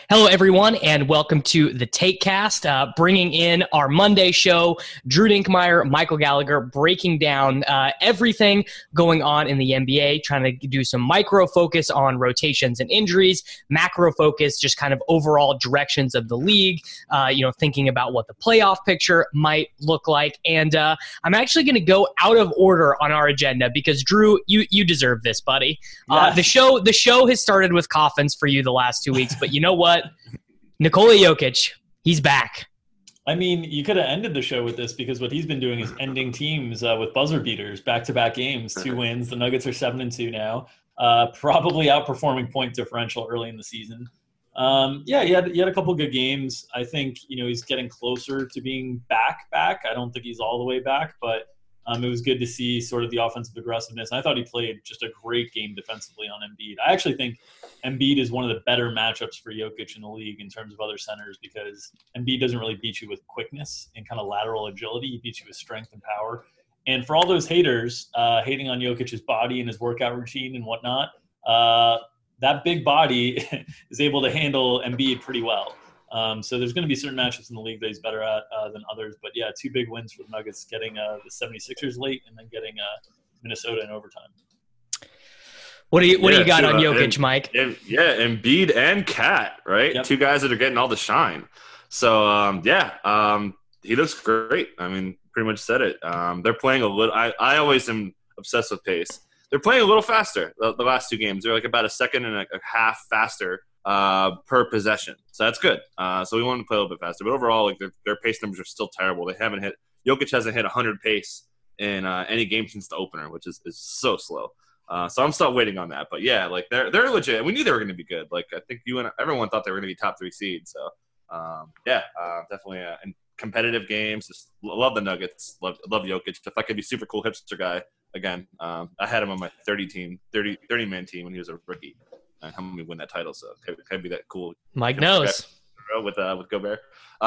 Hello, everyone, and welcome to the TakeCast, bringing in our Monday show. Drew Dinkmeyer, Michael Gallagher, breaking down everything going on in the NBA, trying to do some micro focus on rotations and injuries, macro focus, just kind of overall directions of the league, thinking about what the playoff picture might look like. And I'm actually going to go out of order on our agenda because, Drew, you deserve this, buddy. Yes. The show has started with coffins for you the last 2 weeks, but you know what? Nikola Jokic, he's back. I mean, you could have ended the show with this because what he's been doing is ending teams with buzzer beaters, back-to-back games, 2 wins. The Nuggets are 7-2 now, probably outperforming point differential early in the season. He had a couple good games. I think, he's getting closer to being back. I don't think he's all the way back, but it was good to see sort of the offensive aggressiveness. I thought he played just a great game defensively on Embiid. I actually think Embiid is one of the better matchups for Jokic in the league in terms of other centers because Embiid doesn't really beat you with quickness and kind of lateral agility. He beats you with strength and power. And for all those haters hating on Jokic's body and his workout routine and whatnot, that big body is able to handle Embiid pretty well. So there's going to be certain matchups in the league that he's better at than others. But, yeah, 2 big wins for the Nuggets, getting the 76ers late and then getting Minnesota in overtime. What do you got on Jokic, Mike? Embiid and Cat, right? Yep. 2 guys that are getting all the shine. So, he looks great. I mean, pretty much said it. They're playing a little – I always am obsessed with pace. They're playing a little faster the last 2 games. They're like about a second and a half faster per possession. So that's good. So we want to play a little bit faster. But overall, like their pace numbers are still terrible. Jokic hasn't hit 100 pace in any game since the opener, which is so slow. So I'm still waiting on that. But, yeah, like they're legit. We knew they were going to be good. Like I think you and everyone thought they were going to be top 3 seeds. So, definitely in competitive games. Just love the Nuggets. Love Jokic. If I could be super cool hipster guy, again, I had him on my 30-man team when he was a rookie. And helped me win that title, so can I be that cool? Mike knows with Gobert.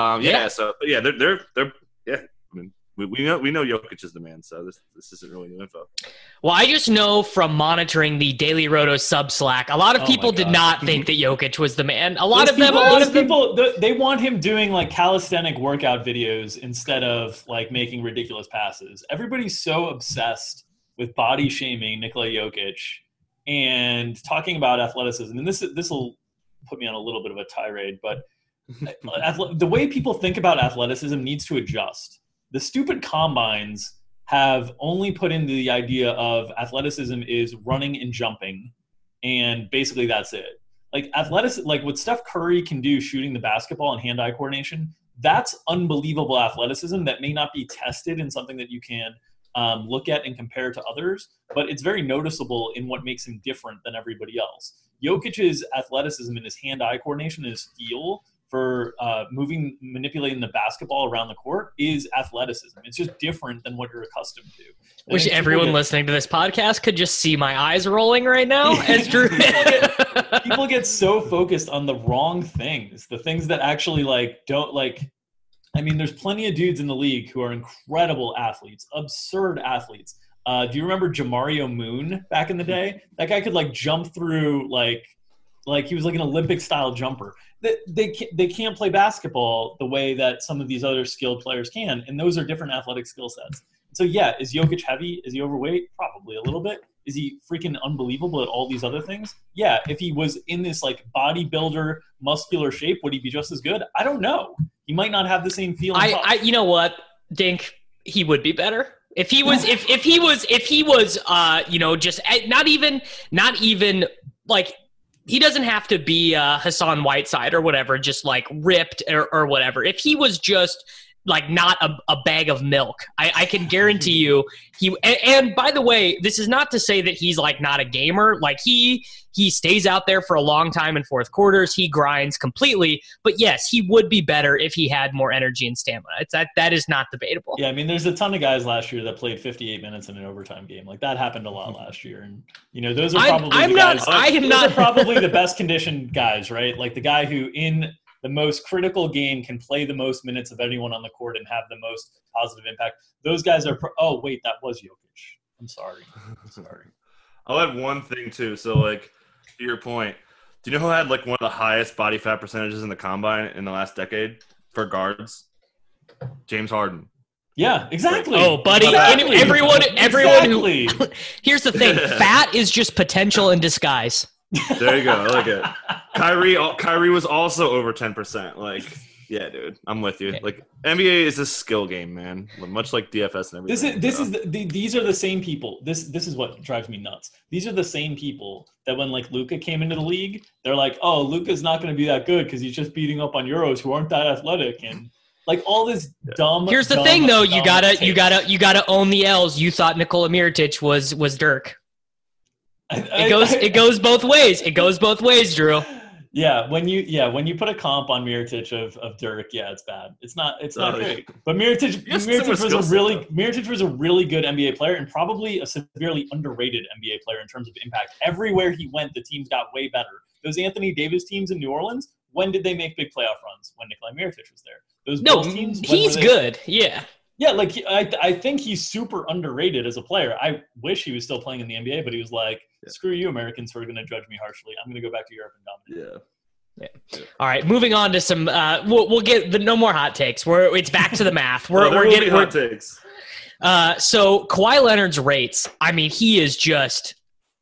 They're I mean, we know Jokic is the man, so this isn't really new info. Well, I just know from monitoring the Daily Roto sub Slack, a lot of people did not think that Jokic was the man. A lot of people, they want him doing like calisthenic workout videos instead of like making ridiculous passes. Everybody's so obsessed with body shaming Nikola Jokic and talking about athleticism, and this will put me on a little bit of a tirade, but the way people think about athleticism needs to adjust. The stupid combines have only put into the idea of athleticism is running and jumping, and basically that's it. Like like what Steph Curry can do shooting the basketball and hand-eye coordination, that's unbelievable athleticism that may not be tested in something that you can look at and compare to others, but it's very noticeable in what makes him different than everybody else. Jokic's athleticism and his hand-eye coordination and his feel for manipulating the basketball around the court is athleticism. It's just different than what you're accustomed to. Wish everyone listening to this podcast could just see my eyes rolling right now. As Drew, people get so focused on the wrong things, the things that actually don't like. I mean, there's plenty of dudes in the league who are incredible athletes, absurd athletes. Do you remember Jamario Moon back in the day? That guy could jump through like he was like an Olympic style jumper. They can't play basketball the way that some of these other skilled players can, and those are different athletic skill sets. So yeah, is Jokic heavy? Is he overweight? Probably a little bit. Is he freaking unbelievable at all these other things? Yeah. If he was in this bodybuilder muscular shape, would he be just as good? I don't know. He might not have the same feeling. You know what, Dink, he would be better. If he was, just not even like, he doesn't have to be Hassan Whiteside or whatever, just ripped or whatever. If he was just not a bag of milk, I can guarantee you and by the way, this is not to say that he's not a gamer. He stays out there for a long time in fourth quarters. He grinds completely. But yes, he would be better if he had more energy and stamina. That is not debatable. Yeah, I mean, there's a ton of guys last year that played 58 minutes in an overtime game. That happened a lot last year. And, those are probably the best conditioned guys, right? Like the guy who in the most critical game can play the most minutes of anyone on the court and have the most positive impact. Those guys are oh, wait, that was Jokic. I'm sorry. I'll add one thing, too. So, to your point, Do you know who had like one of the highest body fat percentages in the combine in the last decade for guards? James Harden. Yeah, exactly. Oh, buddy. Exactly. Everyone Exactly. who here's the thing. Fat is just potential in disguise. There you go. I like it. Kyrie was also over 10%. Like, yeah, dude, I'm with you. Like, NBA is a skill game, man. Much like DFS and everything. These are the same people. This is what drives me nuts. These are the same people that when like Luka came into the league, they're like, oh, Luka's not going to be that good because he's just beating up on Euros who aren't that athletic and like all this dumb. Here's the thing, though. You gotta own the L's. You thought Nikola Mirotic was Dirk. It goes both ways. It goes both ways, Drew. Yeah, when you put a comp on Mirotic of Dirk, yeah, it's bad. It's not great. But Mirotic was a really good NBA player and probably a severely underrated NBA player in terms of impact. Everywhere he went, the teams got way better. Those Anthony Davis teams in New Orleans, when did they make big playoff runs? When Nikola Mirotic was there. Those Bulls teams, he's good. Yeah. Yeah, like I think he's super underrated as a player. I wish he was still playing in the NBA, but he was like, screw you, Americans who are going to judge me harshly. I'm going to go back to Europe and dominate. Yeah. All right, moving on to some. We'll get no more hot takes. It's back to the math. We're getting hot takes. So Kawhi Leonard's rates. I mean, he is just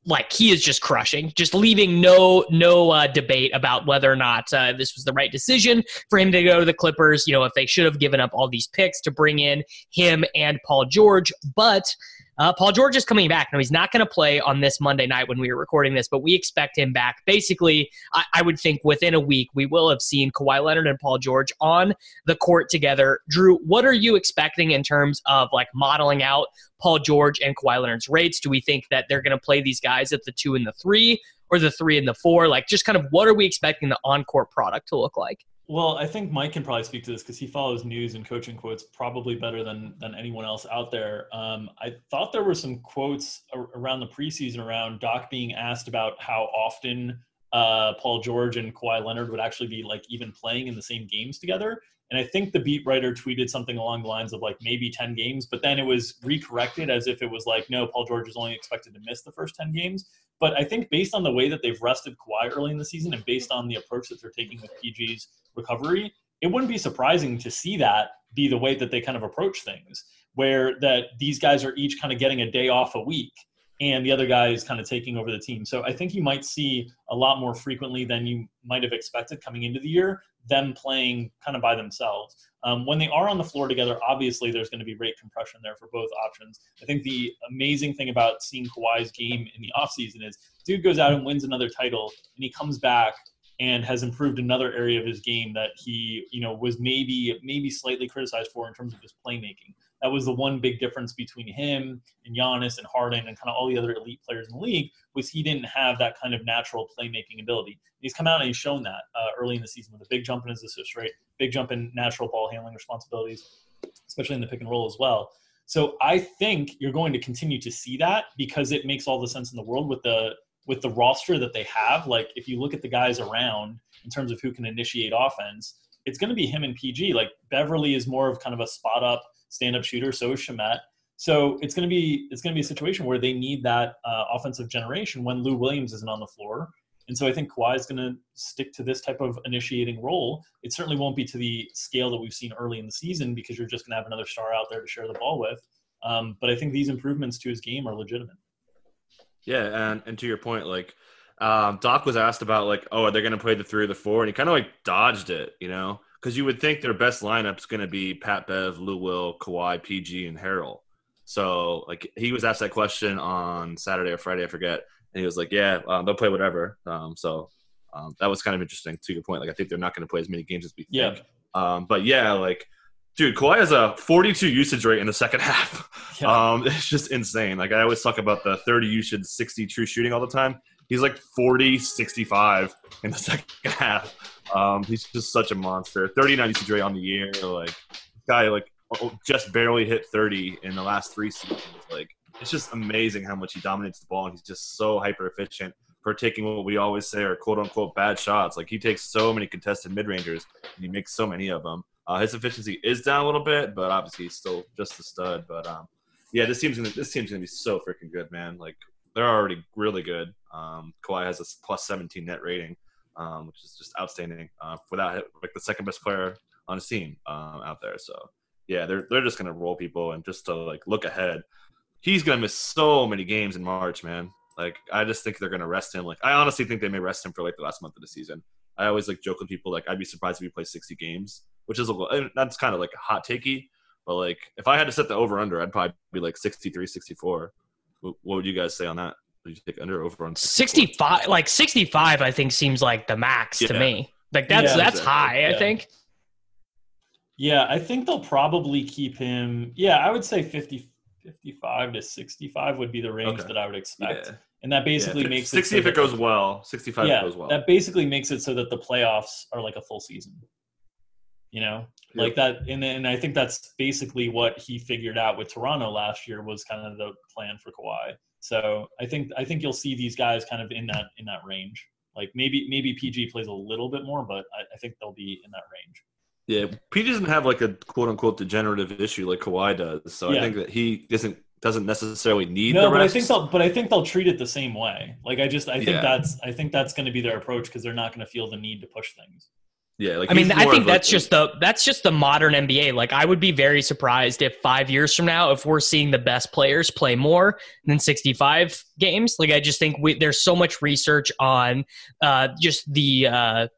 crushing, just leaving no debate about whether or not this was the right decision for him to go to the Clippers. You know, if they should have given up all these picks to bring in him and Paul George, but Paul George is coming back. Now, he's not going to play on this Monday night when we are recording this, but we expect him back. Basically, I would think within a week, we will have seen Kawhi Leonard and Paul George on the court together. Drew, what are you expecting in terms of like modeling out Paul George and Kawhi Leonard's rates? Do we think that they're going to play these guys at the 2 and the 3 or the 3 and the 4? Like, just kind of what are we expecting the on-court product to look like? Well, I think Mike can probably speak to this because he follows news and coaching quotes probably better than anyone else out there. I thought there were some quotes around the preseason around Doc being asked about how often Paul George and Kawhi Leonard would actually be like even playing in the same games together. And I think the beat writer tweeted something along the lines of like maybe 10 games, but then it was recorrected as if it was like, no, Paul George is only expected to miss the first 10 games. But I think based on the way that they've rested Kawhi early in the season and based on the approach that they're taking with PG's recovery, it wouldn't be surprising to see that be the way that they kind of approach things, where that these guys are each kind of getting a day off a week and the other guy is kind of taking over the team. So I think you might see a lot more frequently than you might have expected coming into the year, them playing kind of by themselves. When they are on the floor together, obviously there's going to be rate compression there for both options. I think the amazing thing about seeing Kawhi's game in the offseason is dude goes out and wins another title and he comes back and has improved another area of his game that he, was maybe slightly criticized for in terms of his playmaking. That was the one big difference between him and Giannis and Harden and kind of all the other elite players in the league was he didn't have that kind of natural playmaking ability. He's come out and he's shown that early in the season with a big jump in his assist rate, big jump in natural ball handling responsibilities, especially in the pick and roll as well. So I think you're going to continue to see that because it makes all the sense in the world with the roster that they have. Like if you look at the guys around in terms of who can initiate offense, it's going to be him and PG. Like Beverly is more of kind of a spot up stand-up shooter. So is Shamet. So it's going to be a situation where they need that offensive generation when Lou Williams isn't on the floor. And so I think Kawhi is going to stick to this type of initiating role. It certainly won't be to the scale that we've seen early in the season because you're just going to have another star out there to share the ball with. But I think these improvements to his game are legitimate. Yeah, and to your point, like Doc was asked about like, oh, are they going to play the 3 or the 4? And he kind of like dodged it, because you would think their best lineup's going to be Pat Bev, Lou Will, Kawhi, PG, and Harrell. So like he was asked that question on Saturday or Friday, I forget, and he was like, yeah, they'll play whatever. So that was kind of interesting to your point. Like I think they're not going to play as many games as we think. But yeah, like. Dude, Kawhi has a 42 usage rate in the second half. Yeah. It's just insane. Like, I always talk about the 30 usage, 60 true shooting all the time. He's like 40, 65 in the second half. He's just such a monster. 39 usage rate on the year. Like, guy, like, just barely hit 30 in the last 3 seasons. Like, it's just amazing how much he dominates the ball. And he's just so hyper-efficient for taking what we always say are quote-unquote bad shots. Like, he takes so many contested mid-rangers, and he makes so many of them. His efficiency is down a little bit, but obviously he's still just a stud. But yeah, this team's gonna be so freaking good, man. Like they're already really good. Kawhi has a plus 17 net rating. which is just outstanding without like the second best player on his team out there. So yeah, they're just gonna roll people, and just to like look ahead, he's gonna miss so many games in March, man. Like I just think they're gonna rest him. Like I honestly think they may rest him for like the last month of the season. I always like joke with people like I'd be surprised if he plays 60 games, which is that's kind of like hot takey. But like if I had to set the over under, I'd probably be like 63, 64. What would you guys say on that? Would you take under over on 65? Like 65, I think seems like the max to me. Like that's exactly. high. I think. Yeah, I think they'll probably keep him. Yeah, I would say 55 to 65 would be the range that I would expect. Yeah. And that basically makes 60 it if it goes well, 65 if it goes well. That basically makes it so that the playoffs are like a full season. You know? Yep. Like that, and I think that's basically what he figured out with Toronto last year was kind of the plan for Kawhi. So I think you'll see these guys kind of in that range. Like maybe PG plays a little bit more, but I think they'll be in that range. Yeah, PG doesn't have like a quote unquote degenerative issue like Kawhi does. So I think that he doesn't necessarily need the rest. But I think they'll treat it the same way. Like I think that's going to be their approach because they're not going to feel the need to push things. Yeah, like I mean, I think that's just the modern NBA. Like I would be very surprised if 5 years from now, if we're seeing the best players play more than 65 games. Like I just think there's so much research on just the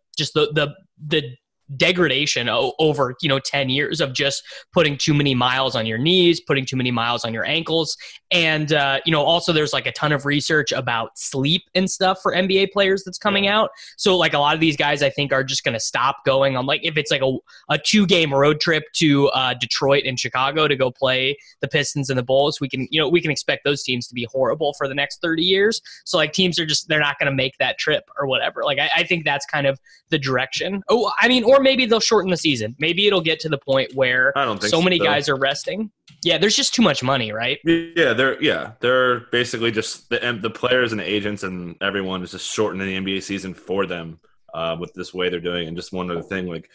degradation over 10 years of just putting too many miles on your knees, putting too many miles on your ankles, and also there's like a ton of research about sleep and stuff for NBA players that's coming out. So like a lot of these guys I think are just going to stop going on, like if it's like a 2-game road trip to Detroit and Chicago to go play the Pistons and the Bulls, we can expect those teams to be horrible for the next 30 years. So like teams are they're not going to make that trip or whatever. Like I think that's kind of the direction. Oh, I mean, or maybe they'll shorten the season. Maybe it'll get to the point where so many guys are resting. Yeah, there's just too much money, right? Yeah, they're basically just the players and the agents and everyone is just shortening the NBA season for them with this way they're doing. And just one other thing, like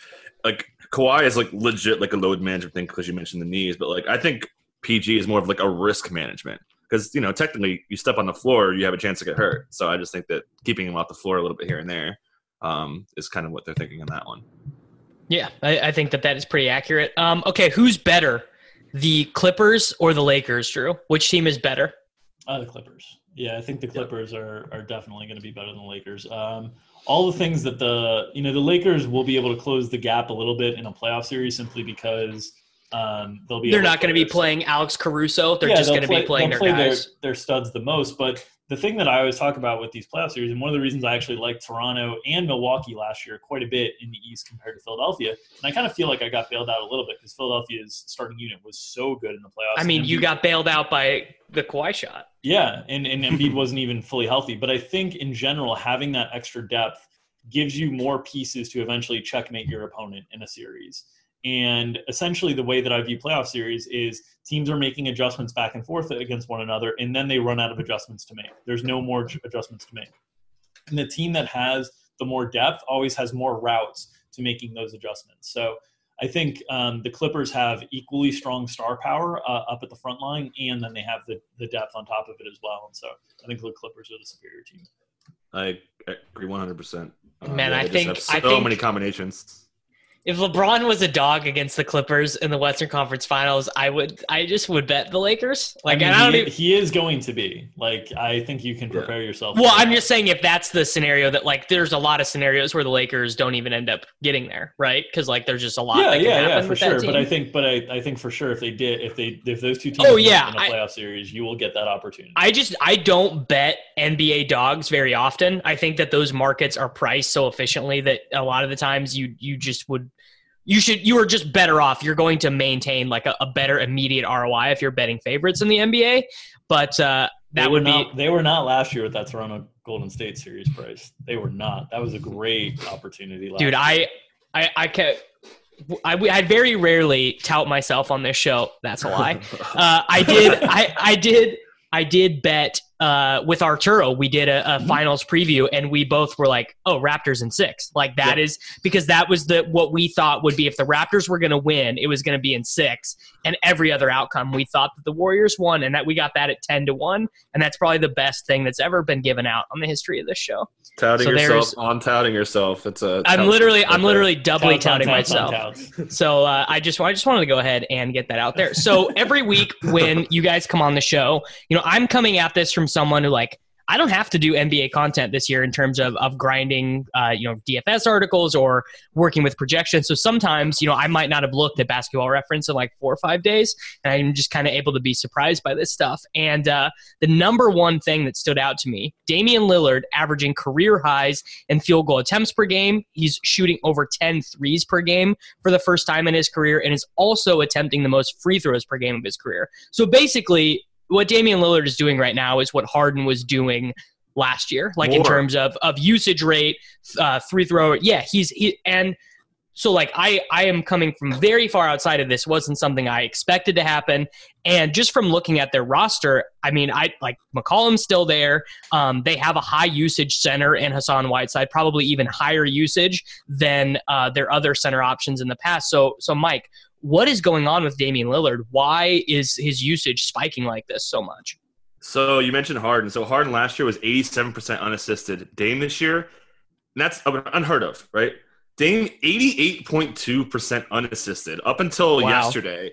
Kawhi is like legit like a load management thing because you mentioned the knees, but like I think PG is more of like a risk management because technically you step on the floor, you have a chance to get hurt. So I just think that keeping him off the floor a little bit here and there is kind of what they're thinking on that one. Yeah, I think that is pretty accurate. Okay, who's better, the Clippers or the Lakers, Drew? Which team is better? The Clippers. Yeah, I think the Clippers are definitely going to be better than the Lakers. All the things that the Lakers will be able to close the gap a little bit in a playoff series simply because they're not going to be playing Alex Caruso. They're just going to be playing their guys. Their studs the most. But the thing that I always talk about with these playoff series, and one of the reasons I actually liked Toronto and Milwaukee last year quite a bit in the East compared to Philadelphia, and I kind of feel like I got bailed out a little bit because Philadelphia's starting unit was so good in the playoffs. I mean, you got bailed out by the Kawhi shot. Yeah, and Embiid wasn't even fully healthy. But I think in general, having that extra depth gives you more pieces to eventually checkmate your opponent in a series. And essentially the way that I view playoff series is teams are making adjustments back and forth against one another, and then they run out of adjustments to make. There's no more adjustments to make. And the team that has the more depth always has more routes to making those adjustments. So I think the Clippers have equally strong star power up at the front line, and then they have the depth on top of it as well. And so I think the Clippers are the superior team. I agree 100%. Man, I think many combinations. If LeBron was a dog against the Clippers in the Western Conference Finals, I just would bet the Lakers. Like, he is going to be. Like, I think you can prepare yourself. Well, I'm just saying if that's the scenario that, like, there's a lot of scenarios where the Lakers don't even end up getting there, right? Because like there's just a lot. that can happen for sure. But I think for sure if those two teams in a playoff series, you will get that opportunity. I don't bet NBA dogs very often. I think that those markets are priced so efficiently that a lot of the times you are just better off. You're going to maintain like a better immediate ROI if you're betting favorites in the NBA. But they were not last year with that Toronto Golden State series price. They were not. That was a great opportunity last year. I very rarely tout myself on this show. That's a lie. I did bet with Arturo, we did a finals preview, and we both were like, "Oh, Raptors in 6." Like that is because that was what we thought would be if the Raptors were going to win, it was going to be in 6, and every other outcome we thought that the Warriors won, and that we got that at 10-1, and that's probably the best thing that's ever been given out on the history of this show. Touting yourself on touting yourself. I'm literally doubly touting myself. So I just wanted to go ahead and get that out there. So every week when you guys come on the show, I'm coming at this from someone who I don't have to do NBA content this year in terms of grinding, DFS articles or working with projections. So sometimes, I might not have looked at Basketball Reference in 4 or 5 days, and I'm just kind of able to be surprised by this stuff. And the number one thing that stood out to me, Damian Lillard averaging career highs in field goal attempts per game. He's shooting over 10 threes per game for the first time in his career, and is also attempting the most free throws per game of his career. So basically, what Damian Lillard is doing right now is what Harden was doing last year, in terms of usage rate, free throw. Yeah, and so I am coming from very far outside of this. Wasn't something I expected to happen. And just from looking at their roster, I mean, McCollum's still there. They have a high usage center in Hassan Whiteside, probably even higher usage than their other center options in the past. So Mike, what is going on with Damian Lillard? Why is his usage spiking like this so much? So you mentioned Harden. So Harden last year was 87% unassisted. Dame this year, and that's unheard of, right? Dame 88.2% unassisted up until yesterday.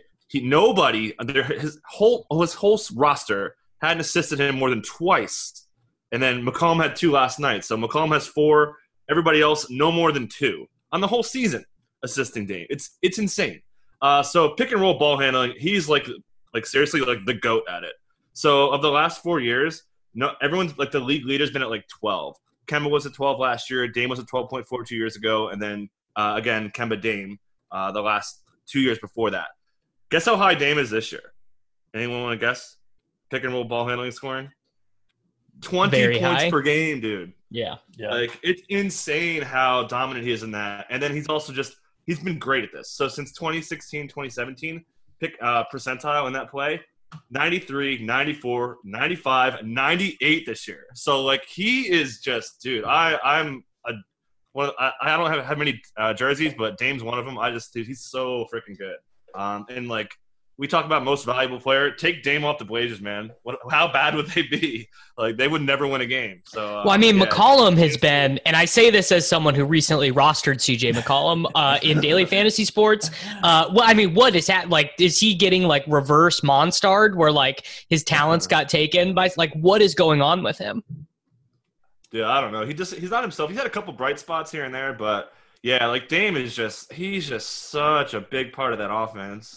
His whole roster hadn't assisted him more than twice, and then McCollum had 2 last night. So McCollum has 4. Everybody else no more than 2 on the whole season assisting Dame. It's insane. So pick and roll ball handling, he's seriously the GOAT at it. So of the last 4 years, everyone's the league leader's been at 12. Kemba was at 12 last year. Dame was at 12.4 2 years ago, and then again Kemba Dame the last 2 years before that. Guess how high Dame is this year? Anyone want to guess? Pick and roll ball handling scoring. 20 Very points high. Per game, dude. Yeah. It's insane how dominant he is in that, and then he's also he's been great at this. So since 2016, 2017, pick percentile in that play, 93, 94, 95, 98 this year. So he is just, dude. I don't have many jerseys, but Dame's one of them. Dude, he's so freaking good. And we talk about most valuable player. Take Dame off the Blazers, man. How bad would they be? They would never win a game. So, McCollum has been, and I say this as someone who recently rostered CJ McCollum in daily fantasy sports. What is that? Is he getting reverse Monstarred, where his talents got taken by? What is going on with him? Yeah, I don't know. He's not himself. He's had a couple bright spots here and there, but yeah, Dame is he's just such a big part of that offense.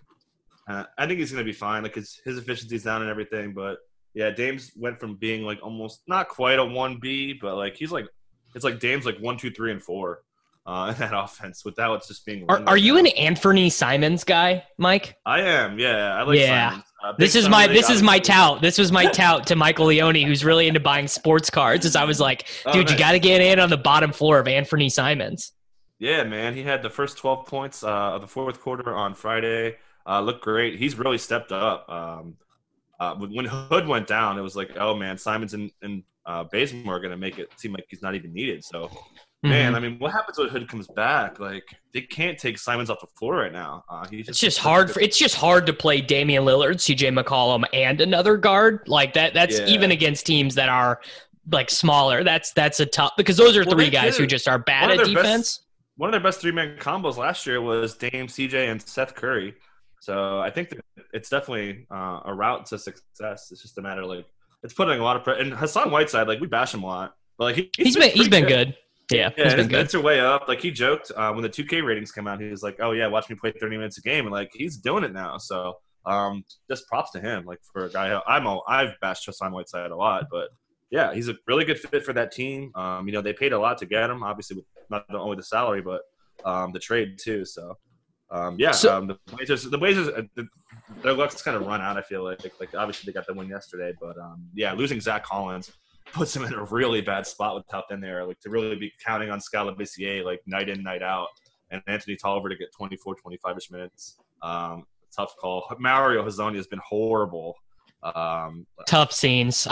I think he's going to be fine. His efficiency's down and everything. But, yeah, Dame's went from being, almost not quite a 1B, but, he's, it's Dame's, 1, 2, 3, and 4 in that offense. Without it's just being – Are you an Anthony Simons guy, Mike? I am, yeah. I like Simons. This is my tout. This was my tout to Michael Leone, who's really into buying sports cards, as I was like, dude, you got to get in on the bottom floor of Anthony Simons. Yeah, man. He had the first 12 points of the fourth quarter on Friday. Looked great. He's really stepped up. When Hood went down, it was oh, man, Simons and Bazemore are going to make it seem like he's not even needed. So, man, what happens when Hood comes back? They can't take Simons off the floor right now. It's just hard to play Damian Lillard, CJ McCollum, and another guard That's even against teams that are smaller. That's a tough, because those are three guys who just are bad at defense. One of their best 3-man combos last year was Dame, CJ, and Seth Curry. So I think that it's definitely a route to success. It's just a matter it's putting a lot of pressure. And Hassan Whiteside, we bash him a lot, but he's been good. Yeah, he's been good. His are way up. He joked when the 2K ratings came out, he was like, "Oh yeah, watch me play 30 minutes a game," and he's doing it now. So just props to him. For a guy, I've bashed Hassan Whiteside a lot, but yeah, he's a really good fit for that team. They paid a lot to get him, obviously with not only the salary but the trade too. So. The Blazers, their luck's kind of run out. I feel like obviously they got the win yesterday, but losing Zach Collins puts them in a really bad spot with how thin they are. To really be counting on Skal Labissière night in, night out, and Anthony Tolliver to get 24, 25ish minutes. Tough call. Mario Hezonja has been horrible Tough scenes.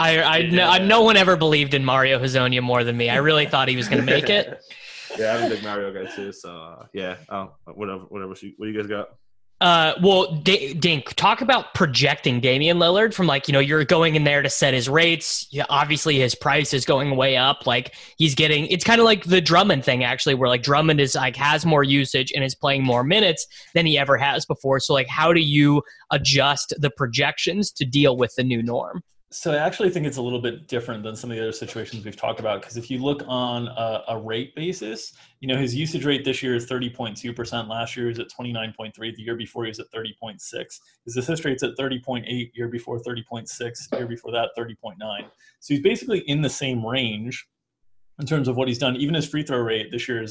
No one ever believed in Mario Hezonja more than me. I really thought he was going to make it. Yeah, I'm a big Mario guy too. So yeah, whatever. What do you guys got? Well, Dink, talk about projecting Damian Lillard from you're going in there to set his rates. Yeah, obviously his price is going way up. Like it's kind of like the Drummond thing actually, where Drummond is has more usage and is playing more minutes than he ever has before. So how do you adjust the projections to deal with the new norm? So I actually think it's a little bit different than some of the other situations we've talked about, because if you look on a rate basis, his usage rate this year is 30.2%. Last year he was at 29.3. The year before he was at 30.6. His assist rate's at 30.8. Year before 30.6. Year before that 30.9. So he's basically in the same range in terms of what he's done. Even his free throw rate this year is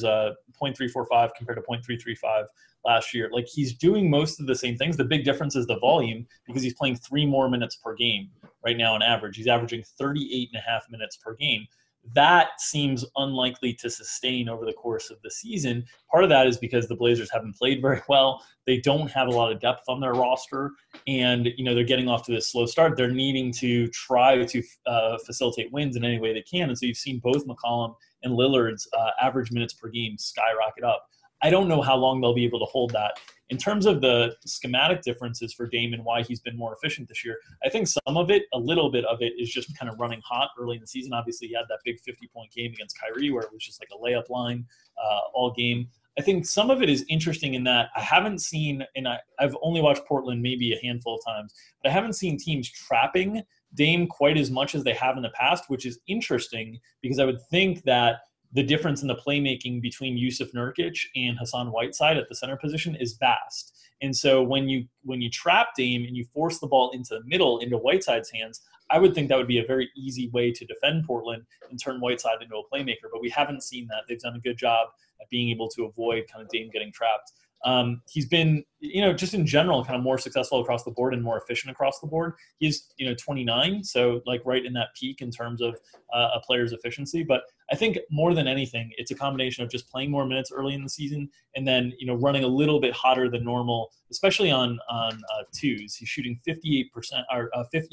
0.345 compared to 0.335 last year. He's doing most of the same things. The big difference is the volume, because he's playing 3 more minutes per game right now on average. He's averaging 38.5 minutes per game. That seems unlikely to sustain over the course of the season. Part of that is because the Blazers haven't played very well. They don't have a lot of depth on their roster, and they're getting off to this slow start. They're needing to try to facilitate wins in any way they can, and so you've seen both McCollum and Lillard's average minutes per game skyrocket up. I don't know how long they'll be able to hold that. In terms of the schematic differences for Dame and why he's been more efficient this year, I think some of it, a little bit of it, is just kind of running hot early in the season. Obviously, he had that big 50-point game against Kyrie where it was just like a layup line all game. I think some of it is interesting in that I haven't seen, and I've only watched Portland maybe a handful of times, but I haven't seen teams trapping Dame quite as much as they have in the past, which is interesting because I would think that the difference in the playmaking between Yusuf Nurkic and Hassan Whiteside at the center position is vast. And so when you trap Dame and you force the ball into the middle, into Whiteside's hands, I would think that would be a very easy way to defend Portland and turn Whiteside into a playmaker. But we haven't seen that. They've done a good job at being able to avoid kind of Dame getting trapped. He's been, just in general, kind of more successful across the board and more efficient across the board. He's, 29, so right in that peak in terms of a player's efficiency. But I think more than anything, it's a combination of just playing more minutes early in the season and then, running a little bit hotter than normal, especially on twos. He's shooting 58% or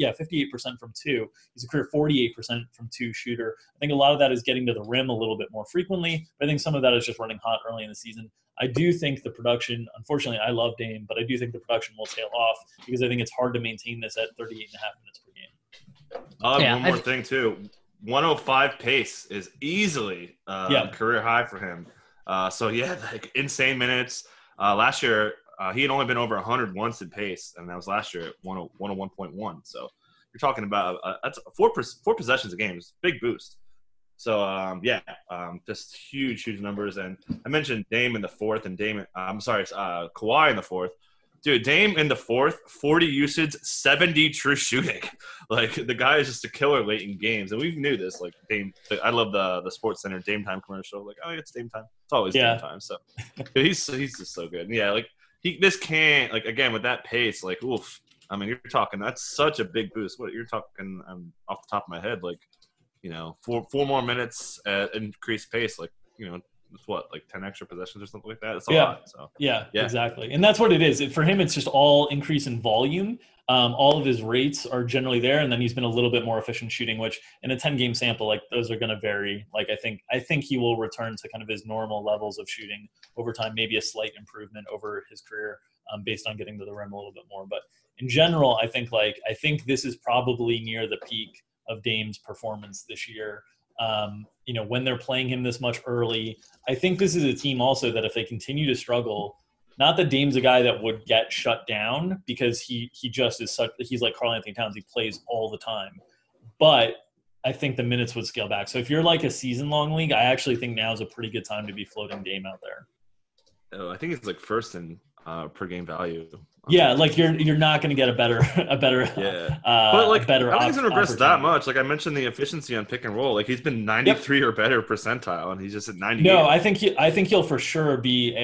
58% from two. He's a career 48% from two shooter. I think a lot of that is getting to the rim a little bit more frequently, but I think some of that is just running hot early in the season. I do think the production, unfortunately, I love Dame, but I do think the production will tail off because I think it's hard to maintain this at 38.5 minutes per game. One more thing, too. 105 pace is easily career high for him. Insane minutes. Last year, he had only been over 100 once in pace, and that was last year at 101.1. So you're talking about that's four possessions a game. It's a big boost. So, just huge numbers. And I mentioned Dame in the fourth and Kawhi in the fourth. Dude, Dame in the fourth, 40 usage, 70 true shooting. The guy is just a killer late in games. And we knew this. Dame, I love the Sports Center Dame Time commercial. It's Dame Time. It's always Dame Time. So he's just so good. And this can't, again, with that pace, oof. I mean, you're talking, that's such a big boost. What you're talking, I'm off the top of my head, 4 more minutes at increased pace, it's what, 10 extra possessions or something like that? It's a lot. So. Yeah, exactly. And that's what it is. For him, it's just all increase in volume. All of his rates are generally there, and then he's been a little bit more efficient shooting, which in a 10-game sample, those are going to vary. I think he will return to kind of his normal levels of shooting over time, maybe a slight improvement over his career based on getting to the rim a little bit more. But in general, I think this is probably near the peak of Dame's performance this year. When they're playing him this much early, I think this is a team also that if they continue to struggle, not that Dame's a guy that would get shut down because he just is he's like Karl Anthony Towns. He plays all the time, but I think the minutes would scale back. So if you're a season-long league, I actually think now is a pretty good time to be floating Dame out there. Oh, I think it's first in per game value. Yeah, you're not going to get a better but I don't think he's going to regress that much. I mentioned the efficiency on pick and roll. He's been 93 or better percentile, and he's just at 98. No, I think he'll for sure be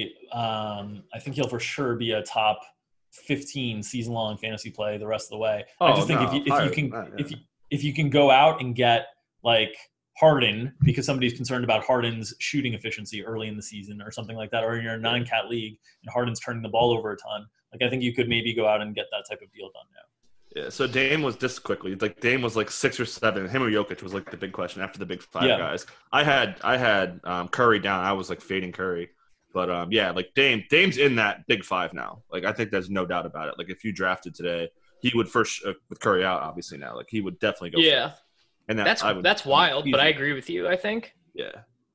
a top 15 season long fantasy play the rest of the way. I just think if you can go out and get Harden because somebody's concerned about Harden's shooting efficiency early in the season or something like that, or you're a 9-cat league and Harden's turning the ball over a ton. I think you could maybe go out and get that type of deal done now. Yeah, so Dame was just quickly like Dame was like 6 or 7. Him or Jokic was like the big question after the big 5 guys. I had Curry down. I was like fading Curry, but yeah, like Dame's in that big 5 now. Like I think there's no doubt about it. Like if you drafted today, he would first with Curry out obviously now. Like he would definitely go. Yeah, first. And that's wild. But I agree with you. I think. Yeah.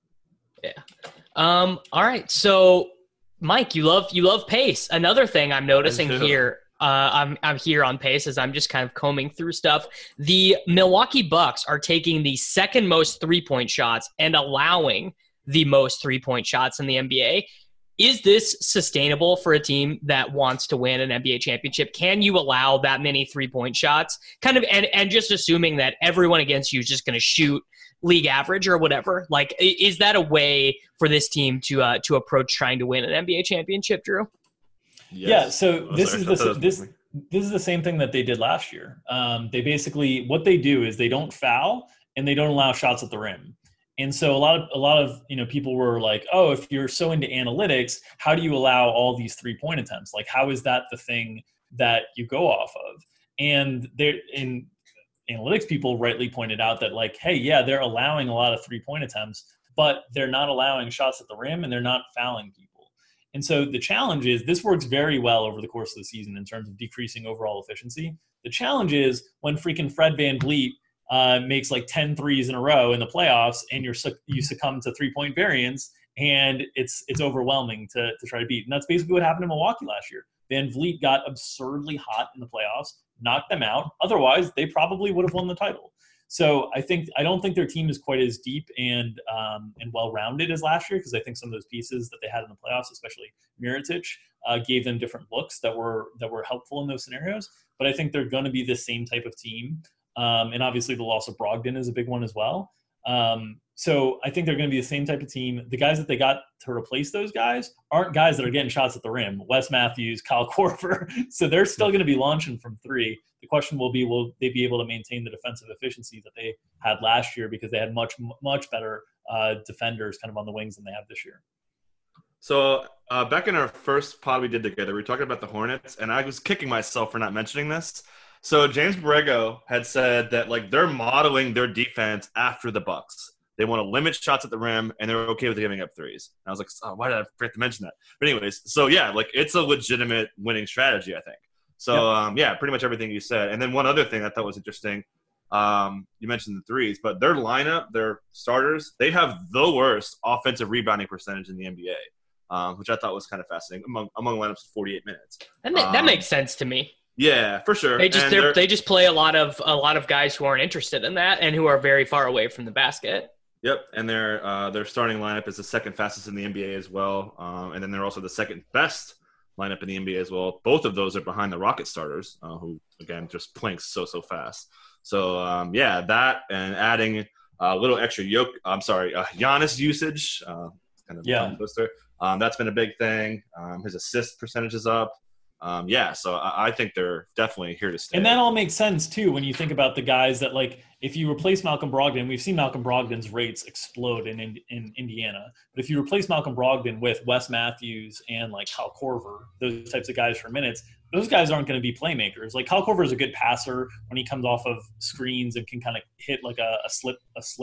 All right, so Mike, you love pace. Another thing I'm noticing here. I'm here on pace as I'm just kind of combing through stuff. The Milwaukee Bucks are taking the second most 3-point shots and allowing the most 3-point shots in the NBA. Is this sustainable for a team that wants to win an NBA championship? Can you allow that many 3-point shots? Kind of, and just assuming that everyone against you is just going to shoot league average or whatever. Like, is that a way for this team to approach trying to win an NBA championship, Drew? Yes. Yeah, so this is the same thing that they did last year. They basically, what they do is they don't foul and they don't allow shots at the rim. And so a lot of people were like, oh, if you're so into analytics, how do you allow all these 3-point attempts? Like, how is that the thing that you go off of? And in analytics, people rightly pointed out that like, hey, yeah, they're allowing a lot of 3-point attempts, but they're not allowing shots at the rim and they're not fouling people. And so the challenge is this works very well over the course of the season in terms of decreasing overall efficiency. The challenge is when freaking Fred VanVleet makes like 10 threes in a row in the playoffs and you succumb to 3-point variance and it's overwhelming to try to beat. And that's basically what happened in Milwaukee last year. VanVleet got absurdly hot in the playoffs, knocked them out. Otherwise, they probably would have won the title. So I don't think their team is quite as deep and well-rounded as last year because I think some of those pieces that they had in the playoffs, especially Mirotic, gave them different looks that were helpful in those scenarios. But I think they're going to be the same type of team. And obviously the loss of Brogdon is a big one as well. So I think they're going to be the same type of team. The guys that they got to replace those guys aren't guys that are getting shots at the rim. Wes Matthews, Kyle Korver. So they're still going to be launching from 3. The question will be, will they be able to maintain the defensive efficiency that they had last year because they had much, much better defenders kind of on the wings than they have this year. So back in our first pod we did together, we were talking about the Hornets, and I was kicking myself for not mentioning this. So James Borrego had said that like they're modeling their defense after the Bucks. They want to limit shots at the rim, and they're okay with giving up threes. And I was like, oh, why did I forget to mention that? But anyways, so yeah, like it's a legitimate winning strategy, I think. So yeah, pretty much everything you said. And then one other thing I thought was interesting, you mentioned the threes, but their lineup, their starters, they have the worst offensive rebounding percentage in the NBA, which I thought was kind of fascinating among lineups of 48 minutes. That makes sense to me. Yeah, for sure. They just play a lot of guys who aren't interested in that and who are very far away from the basket. Yep, and their starting lineup is the second fastest in the NBA as well, and then they're also the second best lineup in the NBA as well. Both of those are behind the Rocket starters, who again just playing so fast. So yeah, that and adding a little extra Giannis usage, kind of a booster. That's been a big thing. His assist percentage is up. So I think they're definitely here to stay. And that all makes sense, too, when you think about the guys that, like, if you replace Malcolm Brogdon, we've seen Malcolm Brogdon's rates explode in Indiana. But if you replace Malcolm Brogdon with Wes Matthews and, like, Kyle Korver, those types of guys for minutes, those guys aren't going to be playmakers. Like, Kyle Korver is a good passer when he comes off of screens and can kind of hit, like, a slip.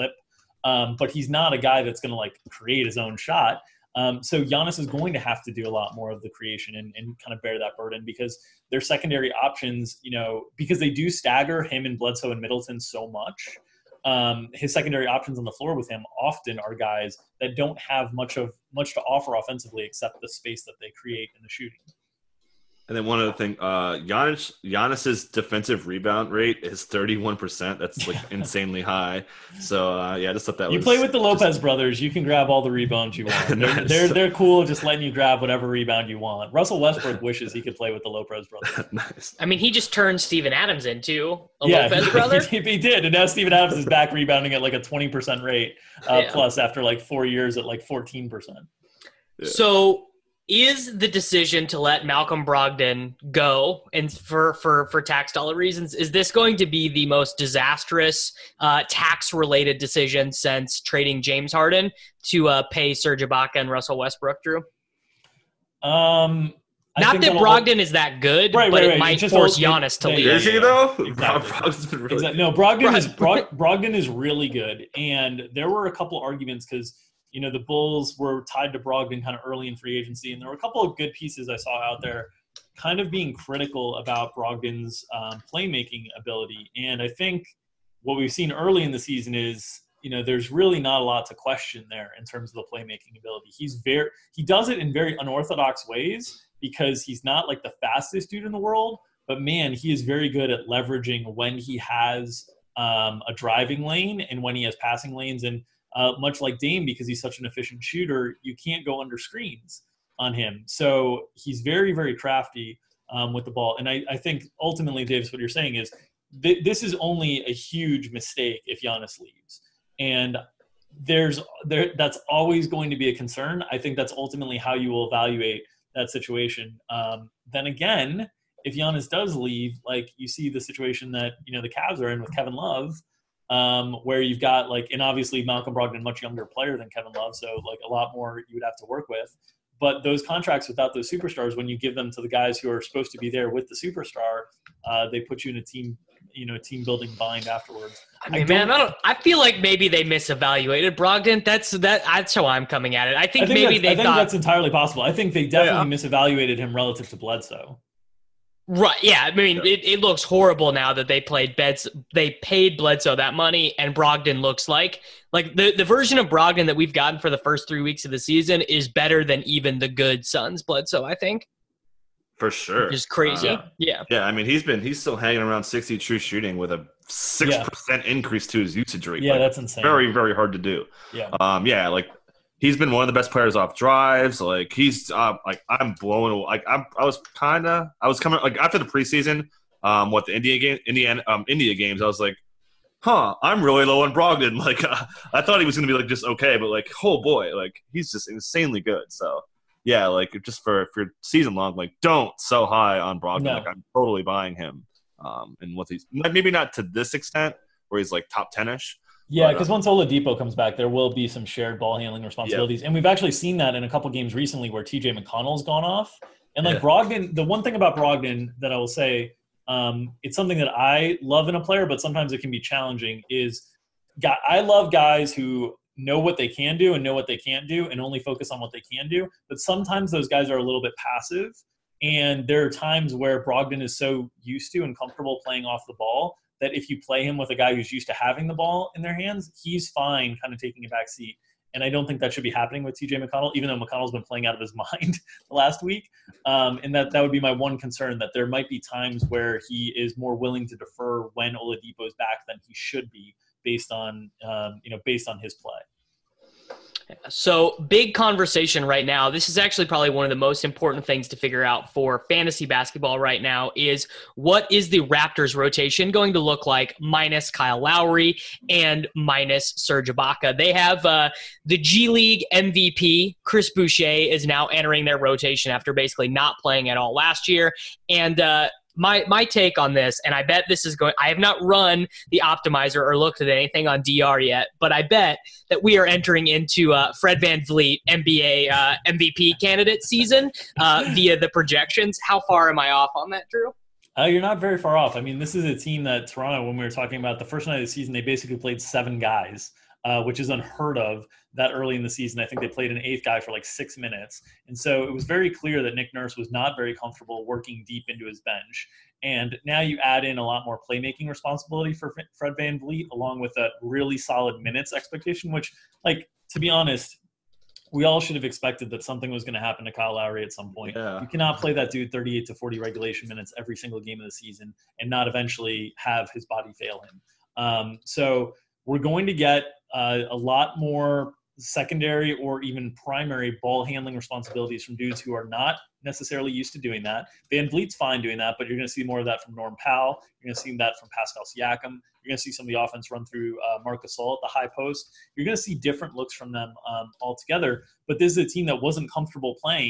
But he's not a guy that's going to, like, create his own shot. So Giannis is going to have to do a lot more of the creation and kind of bear that burden because their secondary options, because they do stagger him and Bledsoe and Middleton so much, his secondary options on the floor with him often are guys that don't have much to offer offensively except the space that they create in the shooting. And then one other thing, Giannis's defensive rebound rate is 31%. That's like insanely high. So I just thought that you play with the Lopez brothers, you can grab all the rebounds you want. They're cool, just letting you grab whatever rebound you want. Russell Westbrook wishes he could play with the Lopez brothers. Nice. I mean, he just turned Steven Adams into a Lopez brother. He did, and now Steven Adams is back rebounding at like a 20% rate plus after like 4 years at like 14%. Yeah. So. Is the decision to let Malcolm Brogdon go and for tax dollar reasons, is this going to be the most disastrous tax-related decision since trading James Harden to pay Serge Ibaka and Russell Westbrook, Drew? Not that Brogdon is that good, but it might force Giannis to leave. Is he though? Exactly. No, Brogdon is really good, and there were a couple arguments because the Bulls were tied to Brogdon kind of early in free agency, and there were a couple of good pieces I saw out there, kind of being critical about Brogdon's playmaking ability. And I think what we've seen early in the season is there's really not a lot to question there in terms of the playmaking ability. He does it in very unorthodox ways because he's not like the fastest dude in the world, but man, he is very good at leveraging when he has a driving lane and when he has passing lanes. And much like Dame, because he's such an efficient shooter, you can't go under screens on him. So he's very, very crafty with the ball. And I think ultimately, Davis, what you're saying is this is only a huge mistake if Giannis leaves. And that's always going to be a concern. I think that's ultimately how you will evaluate that situation. Then again, if Giannis does leave, like you see the situation that the Cavs are in with Kevin Love, where you've got and obviously Malcolm Brogdon, much younger player than Kevin Love, so a lot more you would have to work with. But those contracts without those superstars, when you give them to the guys who are supposed to be there with the superstar, they put you in a team building bind afterwards. I feel like maybe they misevaluated Brogdon. That's how I'm coming at it. I think that's entirely possible. I think they definitely misevaluated him relative to Bledsoe. Right. Yeah. I mean, it looks horrible now that they paid Bledsoe that money, and Brogdon looks like the version of Brogdon that we've gotten for the first 3 weeks of the season is better than even the good Suns Bledsoe, I think. For sure. Which is crazy. Yeah. I mean, he's still hanging around 60 true shooting with a 6% increase to his usage rate. Yeah, that's insane. Very, very hard to do. Yeah. He's been one of the best players off drives. He's I'm blown away. I was coming after the preseason, the India games. I was like, I'm really low on Brogdon. I thought he was going to be just okay, but oh boy, he's just insanely good. So yeah, just for season long, don't so high on Brogdon. No. I'm totally buying him. And what he's maybe not to this extent where he's top 10ish. Yeah, because once Oladipo comes back, there will be some shared ball handling responsibilities. Yeah. And we've actually seen that in a couple games recently where TJ McConnell's gone off. And Brogdon, the one thing about Brogdon that I will say, it's something that I love in a player, but sometimes it can be challenging, is I love guys who know what they can do and know what they can't do and only focus on what they can do. But sometimes those guys are a little bit passive. And there are times where Brogdon is so used to and comfortable playing off the ball that if you play him with a guy who's used to having the ball in their hands, he's fine kind of taking a back seat. And I don't think that should be happening with TJ McConnell, even though McConnell's been playing out of his mind the last week. And that would be my one concern, that there might be times where he is more willing to defer when Oladipo is back than he should be based on his play. So big conversation right now. This is actually probably one of the most important things to figure out for fantasy basketball right now is what is the Raptors rotation going to look like minus Kyle Lowry and minus Serge Ibaka. They have the G League MVP, Chris Boucher, is now entering their rotation after basically not playing at all last year. And my take on this, and I bet this is going – I have not run the optimizer or looked at anything on DR yet, but I bet that we are entering into Fred VanVleet NBA MVP candidate season via the projections. How far am I off on that, Drew? You're not very far off. I mean, this is a team that Toronto, when we were talking about the first night of the season, they basically played 7 guys, which is unheard of that early in the season. I think they played an 8th guy for 6 minutes. And so it was very clear that Nick Nurse was not very comfortable working deep into his bench. And now you add in a lot more playmaking responsibility for Fred VanVleet, along with a really solid minutes expectation, which, to be honest, we all should have expected that something was going to happen to Kyle Lowry at some point. Yeah. You cannot play that dude 38 to 40 regulation minutes every single game of the season and not eventually have his body fail him. So we're going to get a lot more secondary or even primary ball handling responsibilities from dudes who are not necessarily used to doing that. VanVleet's fine doing that, but you're going to see more of that from Norm Powell. You're going to see that from Pascal Siakam. You're going to see some of the offense run through Marc Gasol at the high post. You're going to see different looks from them altogether. But this is a team that wasn't comfortable playing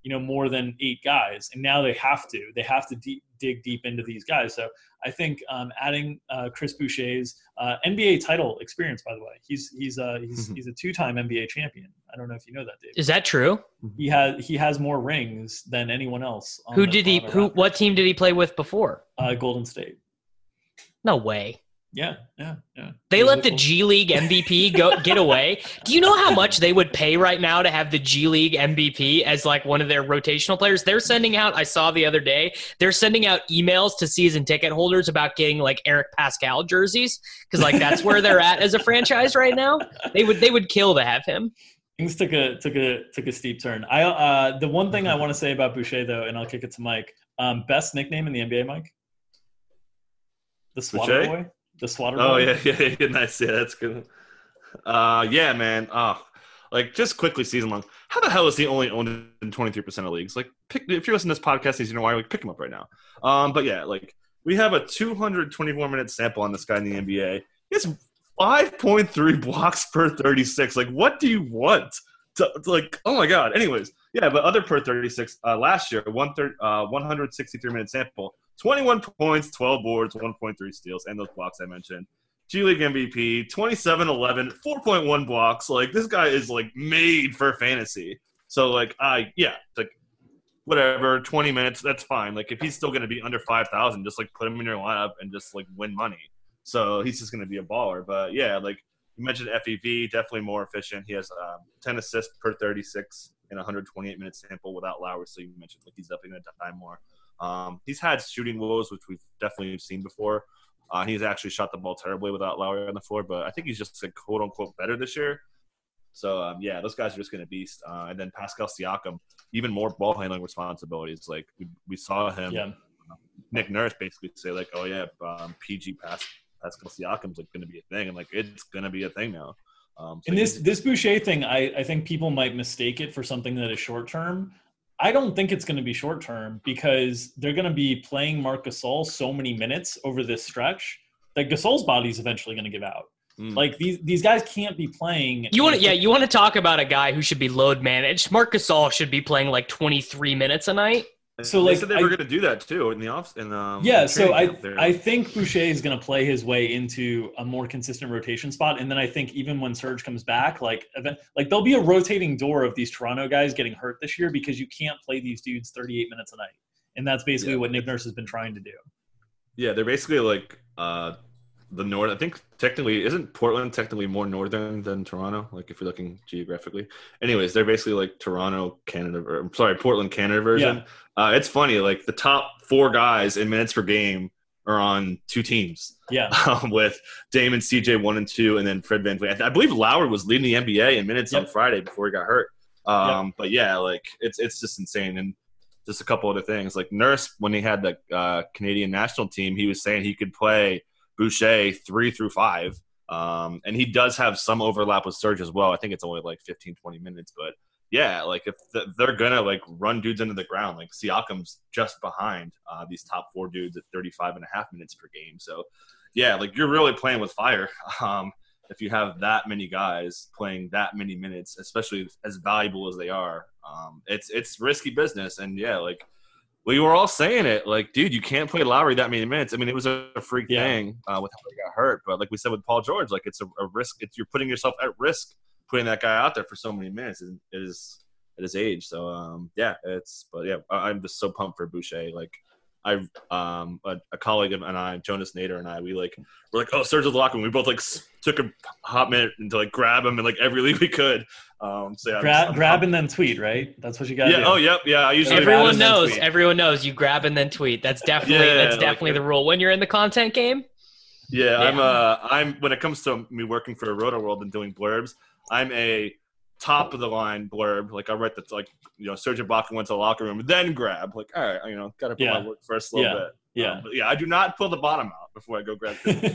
more than 8 guys, and now they have to dig deep into these guys. So I think adding Chris Boucher's NBA title experience, by the way, he's a 2-time NBA champion. I don't know if you know that, Dave. Is that true? He has more rings than anyone else. What team did he play with before? Golden State. No way. Yeah. They let the G League MVP get away. Do you know how much they would pay right now to have the G League MVP as like one of their rotational players? They're sending out, I saw the other day, they're sending out emails to season ticket holders about getting like Eric Pascal jerseys because like that's where they're at as a franchise right now. They would kill to have him. Things took a steep turn. The one thing I want to say about Boucher though, and I'll kick it to Mike. Best nickname in the NBA, Mike? The Swatter Boucher? Boy. The Swatter Boy. Oh yeah, nice. Yeah, that's good. Yeah, man. Like just quickly, season long. How the hell is he only owned in 23% of leagues? Like, if you listen to this podcast, he's why like pick him up right now. But yeah, like we have a 224-minute sample on this guy in the NBA. He has 5.3 blocks per 36. Like, what do you want? Like, oh my god. Anyways, yeah, but other per 36 last year, 163-minute sample. 21 points, 12 boards, 1.3 steals, and those blocks I mentioned. G League MVP, 27-11, 4.1 blocks. Like, this guy is, like, made for fantasy. So, like, like, whatever, 20 minutes, that's fine. Like, if he's still going to be under 5,000, just, like, put him in your lineup and just, like, win money. So he's just going to be a baller. But, yeah, like, you mentioned FEV, definitely more efficient. He has 10 assists per 36 in a 128-minute sample without Lowry. So you mentioned, like, he's definitely going to die more. He's had shooting woes, which we've definitely seen before. He's actually shot the ball terribly without Lowry on the floor, but I think he's just like quote unquote better this year. So yeah, those guys are just going to beast. And then Pascal Siakam, even more ball handling responsibilities. Like we saw him, Nick Nurse basically say like, oh yeah, PG Pascal Siakam's like going to be a thing, and like it's going to be a thing now. And this Boucher thing, I think people might mistake it for something that is short term. I don't think it's going to be short term because they're going to be playing Marc Gasol so many minutes over this stretch that Gasol's body is eventually going to give out. Like these guys can't be playing. You want to talk about a guy who should be load managed. Marc Gasol should be playing like 23 minutes a night. So like, they said they were going to do that too in the off. So I think Boucher is going to play his way into a more consistent rotation spot, and then I think even when Serge comes back, like there'll be a rotating door of these Toronto guys getting hurt this year because you can't play these dudes 38 minutes a night, and that's basically what Nick Nurse has been trying to do. Yeah, they're basically like the north. I think isn't Portland technically more northern than Toronto? Like if you're looking geographically. Anyways, they're basically like Portland, Canada version. Yeah. It's funny, like the top 4 guys in minutes per game are on 2 teams. Yeah. With Dame and CJ 1 and 2, and then Fred VanVleet. I believe Lowry was leading the NBA in minutes on Friday before he got hurt. But yeah, like it's just insane. And just a couple other things, like Nurse, when he had the Canadian national team, he was saying he could play Boucher 3 through 5. And he does have some overlap with Serge as well. I think it's only like 15, 20 minutes. But yeah, like if they're going to like run dudes into the ground, like Siakam's just behind these top 4 dudes at 35 and a half minutes per game. So yeah, like you're really playing with fire. If you have that many guys playing that many minutes, especially as valuable as they are, it's risky business. And yeah, like we were all saying it, like, dude, you can't play Lowry that many minutes. I mean, it was a freak thing with how he got hurt, but like we said with Paul George, like it's a risk. You're putting yourself at risk putting that guy out there for so many minutes at his age. So I'm just so pumped for Boucher. Like a colleague and I, Jonas Nader and I, we're like, oh, Serge is locked, and we both like took a hot minute to like grab him in like every league we could. So yeah, grab and then tweet, right? That's what you got. Yeah. Do. Oh, yep. Yeah. I usually everyone knows you grab and then tweet. That's definitely the rule when you're in the content game. Yeah. I'm when it comes to me working for Roto World and doing blurbs, I'm a top of the line blurb. Like I write Serge Ibaka went to the locker room, then grab. Like, all right, got to put my work first a little bit. Yeah. But I do not pull the bottom out before I go grab.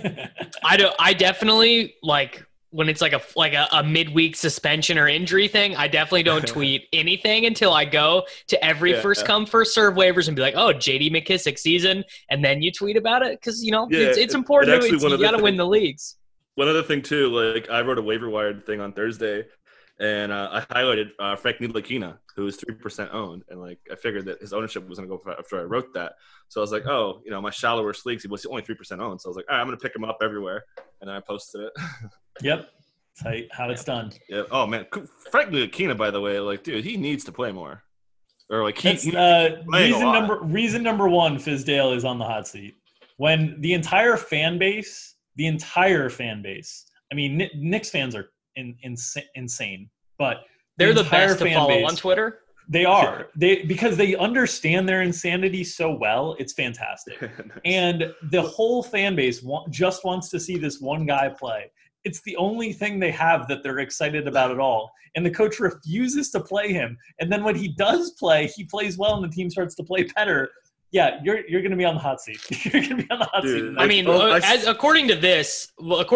I definitely like when it's like a midweek suspension or injury thing. I definitely don't tweet anything until I go to every first come first serve waivers and be like, oh, JD McKissick season, and then you tweet about it because it's important. You got to win the leagues. One other thing too, like I wrote a waiver wire thing on Thursday. And I highlighted Frank Ntilikina, who is 3% owned, and like I figured that his ownership was going to go after I wrote that. So I was like, oh, my shallower leagues, he was only 3% owned. So I was like, all right, I'm going to pick him up everywhere, and then I posted it. Yep, that's how it's done. Yeah. Oh man, Frank Ntilikina, by the way, like dude, he needs to play more. Or like reason number one, Fizdale is on the hot seat. When the entire fan base, I mean, Knicks fans are insane, but they're the best to follow on Twitter. They are. Because they understand their insanity so well. It's fantastic. Nice. And the whole fan base just wants to see this one guy play. It's the only thing they have that they're excited about at all. And the coach refuses to play him. And then when he does play, he plays well and the team starts to play better. Yeah, you're going to be on the hot seat. You're going to be on the hot seat. I mean, according to this,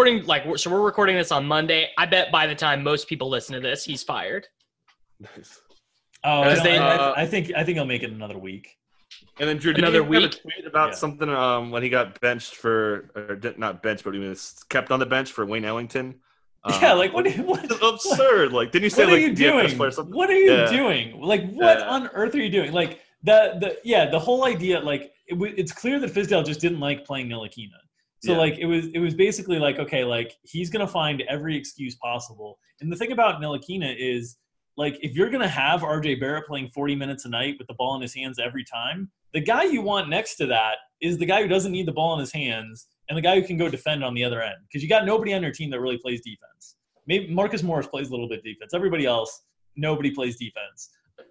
so we're recording this on Monday. I bet by the time most people listen to this, he's fired. Nice. Oh, I think he'll make it another week. And then Drew, did you have a tweet about something when he got benched not benched, but he was kept on the bench for Wayne Ellington? Yeah, like what absurd. Like, didn't you say what are you doing? What are you doing? Like, what on earth are you doing? Like the whole idea, like it's clear that Fizdale just didn't like playing Ntilikina. So like it was basically like, okay, like he's gonna find every excuse possible. And the thing about Ntilikina is, like, if you're going to have RJ Barrett playing 40 minutes a night with the ball in his hands every time, the guy you want next to that is the guy who doesn't need the ball in his hands and the guy who can go defend on the other end. Because you got nobody on your team that really plays defense. Maybe Marcus Morris plays a little bit defense. Everybody else, nobody plays defense.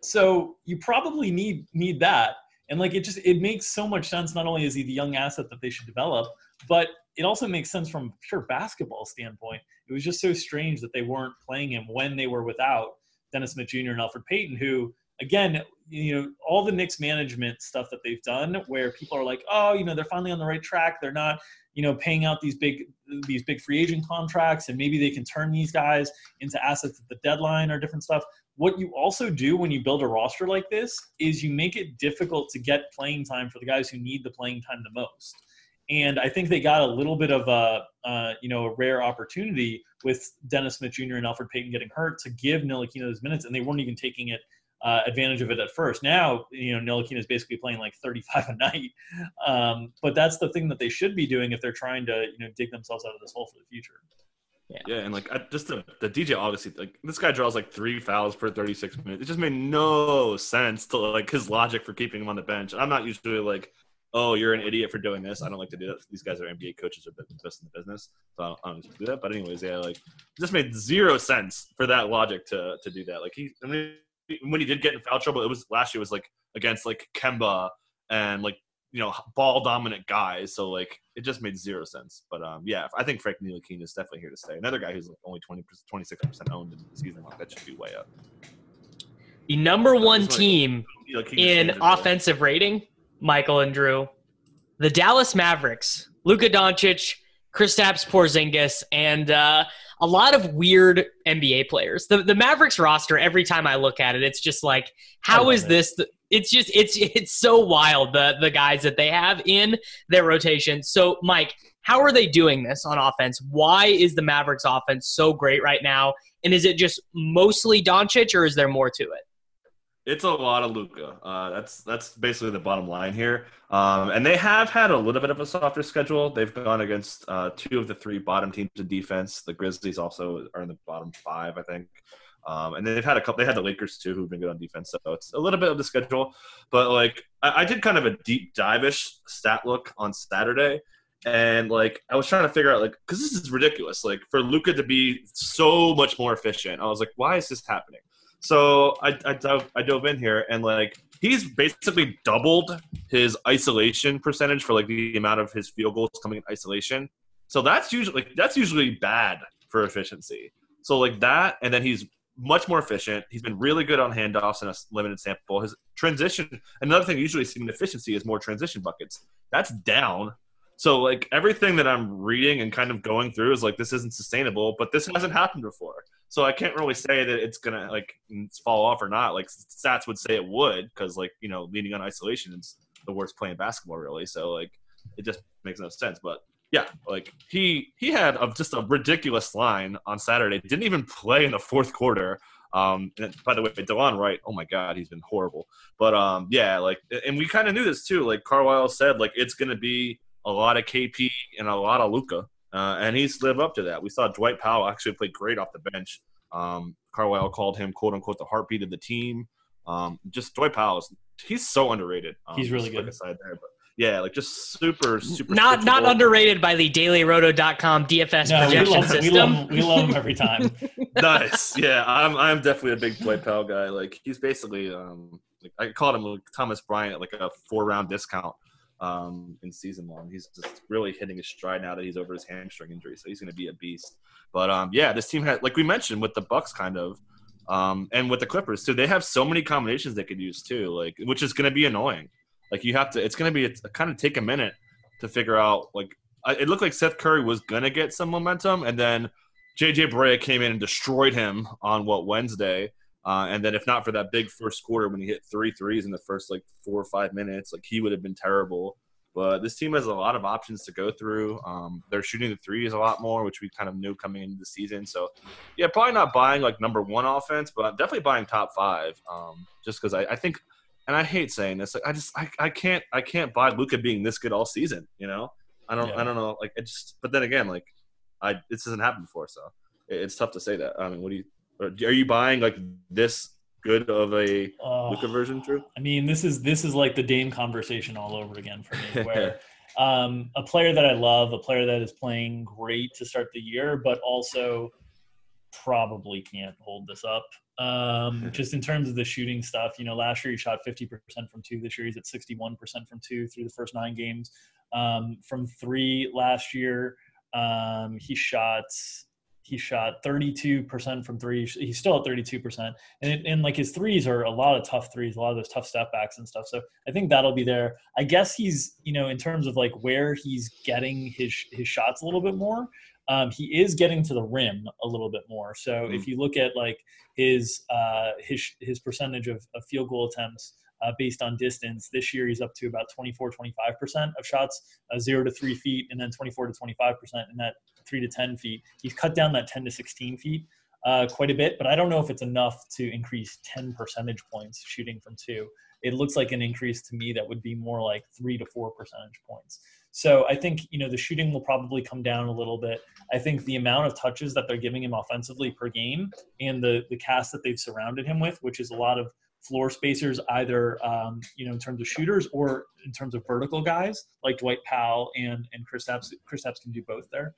So you probably need that. And like it makes so much sense. Not only is he the young asset that they should develop, but it also makes sense from a pure basketball standpoint. It was just so strange that they weren't playing him when they were without Dennis Smith Jr. and Elfrid Payton, who, again, all the Knicks management stuff that they've done where people are like, oh, they're finally on the right track. They're not, paying out these big free agent contracts, and maybe they can turn these guys into assets at the deadline or different stuff. What you also do when you build a roster like this is you make it difficult to get playing time for the guys who need the playing time the most. And I think they got a little bit of a rare opportunity with Dennis Smith Jr. and Elfrid Payton getting hurt to give Ntilikina those minutes, and they weren't even taking advantage of it at first. Now, Ntilikina is basically playing like 35 a night. But that's the thing that they should be doing if they're trying to, dig themselves out of this hole for the future. Yeah, and like just the DJ, obviously, like this guy draws like 3 fouls per 36 minutes. It just made no sense to like his logic for keeping him on the bench. And I'm not usually like, oh, you're an idiot for doing this. I don't like to do that. These guys are NBA coaches, are the best in the business, so I don't do that. But anyways, yeah, like it just made zero sense for that logic to do that. Like when he did get in foul trouble, it was last year was like against like Kemba and like ball dominant guys. So like it just made zero sense. But yeah, I think Frank Ntilikina is definitely here to stay. Another guy who's like only 26% owned in the season, like that should be way up. The number one team in offensive rating, Michael and Drew, the Dallas Mavericks, Luka Doncic, Kristaps Porzingis, and a lot of weird NBA players. The Mavericks roster, every time I look at it, it's just like, how is this? It's so wild, the guys that they have in their rotation. So, Mike, how are they doing this on offense? Why is the Mavericks offense so great right now? And is it just mostly Doncic, or is there more to it? It's a lot of Luka. That's basically the bottom line here. And they have had a little bit of a softer schedule. They've gone against 2 of the 3 bottom teams in defense. The Grizzlies also are in the bottom 5, I think. And they've had a couple. They had the Lakers too, who've been good on defense. So it's a little bit of the schedule. But like, I did kind of a deep dive-ish stat look on Saturday, and like I was trying to figure out like, because this is ridiculous. Like for Luka to be so much more efficient, I was like, why is this happening? So I dove in here, and like he's basically doubled his isolation percentage for like the amount of his field goals coming in isolation. So that's usually bad for efficiency. So like that, and then he's much more efficient. He's been really good on handoffs in a limited sample. His transition, another thing usually seen in efficiency is more transition buckets. That's down. So like everything that I'm reading and kind of going through is like, this isn't sustainable, but this hasn't happened before. So I can't really say that it's going to like fall off or not. Like stats would say it would, because like, leaning on isolation is the worst play in basketball really. So like, it just makes no sense. But Yeah, like he had just a ridiculous line on Saturday. Didn't even play in the fourth quarter. And by the way, DeLon Wright, oh my God, he's been horrible. But yeah, like, and we kind of knew this too. Like Carlisle said, like it's going to be a lot of KP and a lot of Luka, and he's lived up to that. We saw Dwight Powell actually play great off the bench. Carlisle called him "quote unquote" the heartbeat of the team. Just Dwight Powell, he's so underrated. He's really good. Aside there, but yeah, like just super. Not underrated by the DailyRoto.com DFS projection system. We love him every time. Nice. Yeah, I'm definitely a big Dwight Powell guy. Like he's basically like I called him like Thomas Bryant, like a 4-round discount in season one. He's just really hitting his stride now that he's over his hamstring injury, so he's going to be a beast. But yeah, this team had, like we mentioned, with the Bucks kind of, and with the Clippers too. They have so many combinations they could use too, like which is going to be annoying. Like you have to, it's going to be kind of take a minute to figure out. Like it looked like Seth Curry was going to get some momentum, and then JJ Barea came in and destroyed him on Wednesday. And then if not for that big first quarter when he hit 3 threes in the first like 4 or 5 minutes, like he would have been terrible. But this team has a lot of options to go through. They're shooting the threes a lot more, which we kind of knew coming into the season. So, yeah, probably not buying like number one offense, but definitely buying top 5. Just because I think, and I hate saying this, like, I can't buy Luka being this good all season. You know, I don't know. Like it just, but then again, like this hasn't happened before, so it's tough to say that. I mean, are you buying like this good of a Luka version, Drew? I mean, this is like the Dame conversation all over again for me, where a player that I love, a player that is playing great to start the year, but also probably can't hold this up. Just in terms of the shooting stuff, you know, last year he shot 50% from 2. This year he's at 61% from 2 through the first 9 games. From 3 last year, he shot 32% from 3. He's still at 32%. And like his threes are a lot of tough threes, a lot of those tough step backs and stuff. So I think that'll be there. I guess he's, you know, in terms of like where he's getting his shots a little bit more, he is getting to the rim a little bit more. So if you look at like his percentage of field goal attempts based on distance, this year he's up to about 24-25% of shots 0 to 3 feet, and then 24 to 25% in that 3 to 10 feet. He's cut down that 10 to 16 feet quite a bit, but I don't know if it's enough to increase 10 percentage points shooting from 2. It looks like an increase to me that would be more like 3 to 4 percentage points. So I think, you know, the shooting will probably come down a little bit. I think the amount of touches that they're giving him offensively per game and the cast that they've surrounded him with, which is a lot of floor spacers, either you know, in terms of shooters or in terms of vertical guys like Dwight Powell and Kristaps. Kristaps can do both there.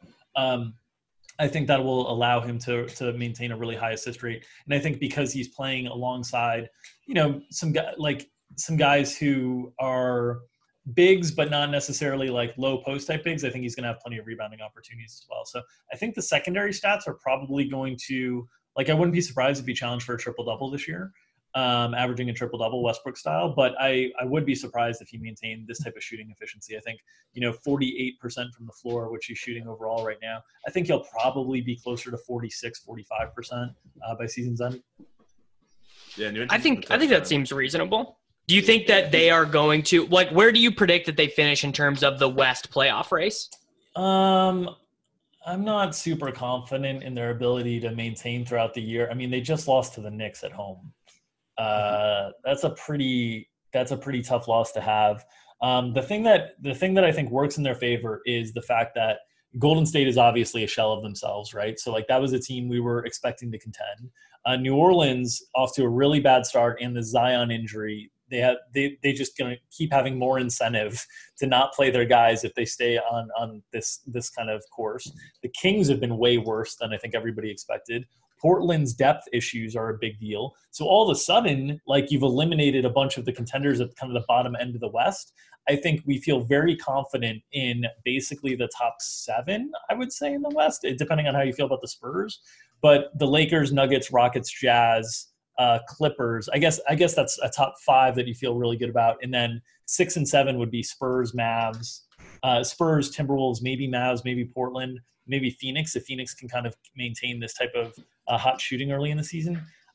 I think that will allow him to maintain a really high assist rate. And I think because he's playing alongside, you know, some guys who are bigs, but not necessarily like low post type bigs, I think he's going to have plenty of rebounding opportunities as well. So I think the secondary stats are probably going to, like, I wouldn't be surprised if he challenged for a triple-double this year, averaging a triple-double Westbrook style, but I would be surprised if he maintained this type of shooting efficiency. I think, you know, 48% from the floor, which he's shooting overall right now. I think he'll probably be closer to 46-45% by season's end. Yeah, I think that seems reasonable. Do you think that they are going to, like, where do you predict that they finish in terms of the West playoff race? I'm not super confident in their ability to maintain throughout the year. I mean, they just lost to the Knicks at home. That's a pretty tough loss to have. The thing that I think works in their favor is the fact that Golden State is obviously a shell of themselves, right? So like that was a team we were expecting to contend. New Orleans off to a really bad start, and the Zion injury. They just gonna keep having more incentive to not play their guys if they stay on this kind of course. The Kings have been way worse than I think everybody expected. Portland's depth issues are a big deal. So all of a sudden, like, you've eliminated a bunch of the contenders at kind of the bottom end of the West. I think we feel very confident in basically the top 7, I would say, in the West, depending on how you feel about the Spurs. But the Lakers, Nuggets, Rockets, Jazz, Clippers, I guess that's a top 5 that you feel really good about. And then 6 and 7 would be Spurs, Mavs, Spurs, Timberwolves, maybe Mavs, maybe Portland, maybe Phoenix, if Phoenix can kind of maintain this type of hot shooting early in the season.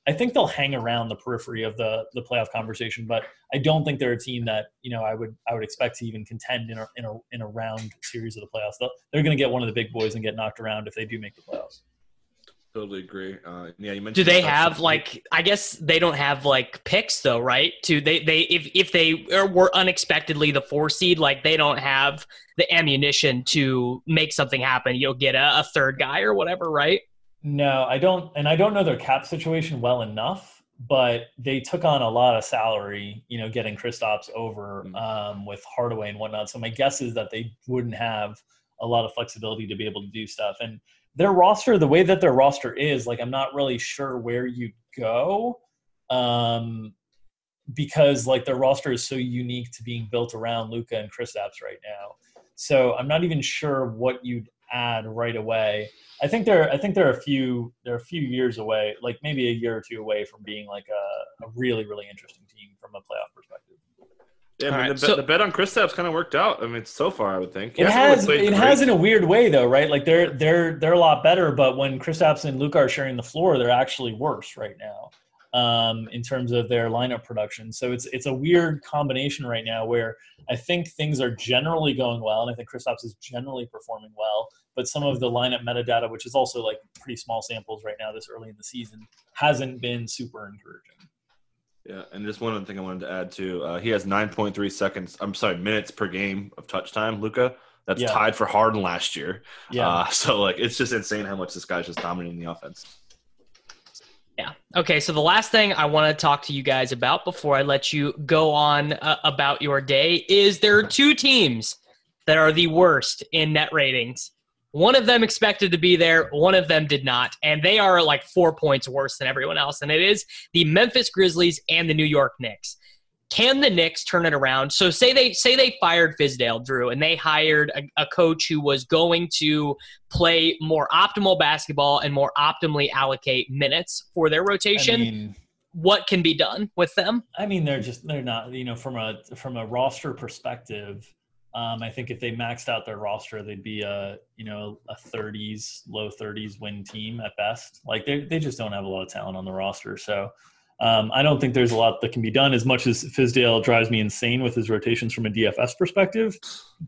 I think they'll hang around the periphery of the playoff conversation, but I don't think they're a team that, I would expect to even contend in a round series of the playoffs. They're going to get one of the big boys and get knocked around if they do make the playoffs. Totally agree. Yeah, you mentioned. Do they have I guess they don't have picks though, right? If they were unexpectedly the 4 seed, they don't have the ammunition to make something happen. You'll get a third guy or whatever, right? No, I don't, and I don't know their cap situation well enough, but they took on a lot of salary, getting Kristaps over with Hardaway and whatnot. So my guess is that they wouldn't have a lot of flexibility to be able to do stuff. And their roster, the way that their roster is, I'm not really sure where you go, because their roster is so unique to being built around Luka and Kristaps right now. So I'm not even sure what you'd add right away. I think they're a few years away, maybe a year or two away from being a really, really interesting team from a playoff perspective. Yeah, I mean, the bet on Kristaps kind of worked out. I mean, so far, I would think. It has in a weird way, though, right? They're a lot better, but when Kristaps and Luka are sharing the floor, they're actually worse right now in terms of their lineup production. So it's a weird combination right now where I think things are generally going well, and I think Kristaps is generally performing well, but some of the lineup metadata, which is also pretty small samples right now this early in the season, hasn't been super encouraging. Yeah, and just one other thing I wanted to add too. He has 9.3 minutes per game of touch time, Luka. That's tied for Harden last year. Yeah. So it's just insane how much this guy's just dominating the offense. Yeah. Okay, so the last thing I want to talk to you guys about before I let you go on about your day is there are 2 teams that are the worst in net ratings. One of them expected to be there, one of them did not, and they are 4 points worse than everyone else, and it is the Memphis Grizzlies and the New York Knicks. Can the Knicks turn it around? So say they fired Fizdale, Drew, and they hired a coach who was going to play more optimal basketball and more optimally allocate minutes for their rotation. What can be done with them? I mean, they're not, from a roster perspective, I think if they maxed out their roster, they'd be a 30s, low 30s win team at best. They just don't have a lot of talent on the roster. So I don't think there's a lot that can be done. As much as Fizdale drives me insane with his rotations from a DFS perspective,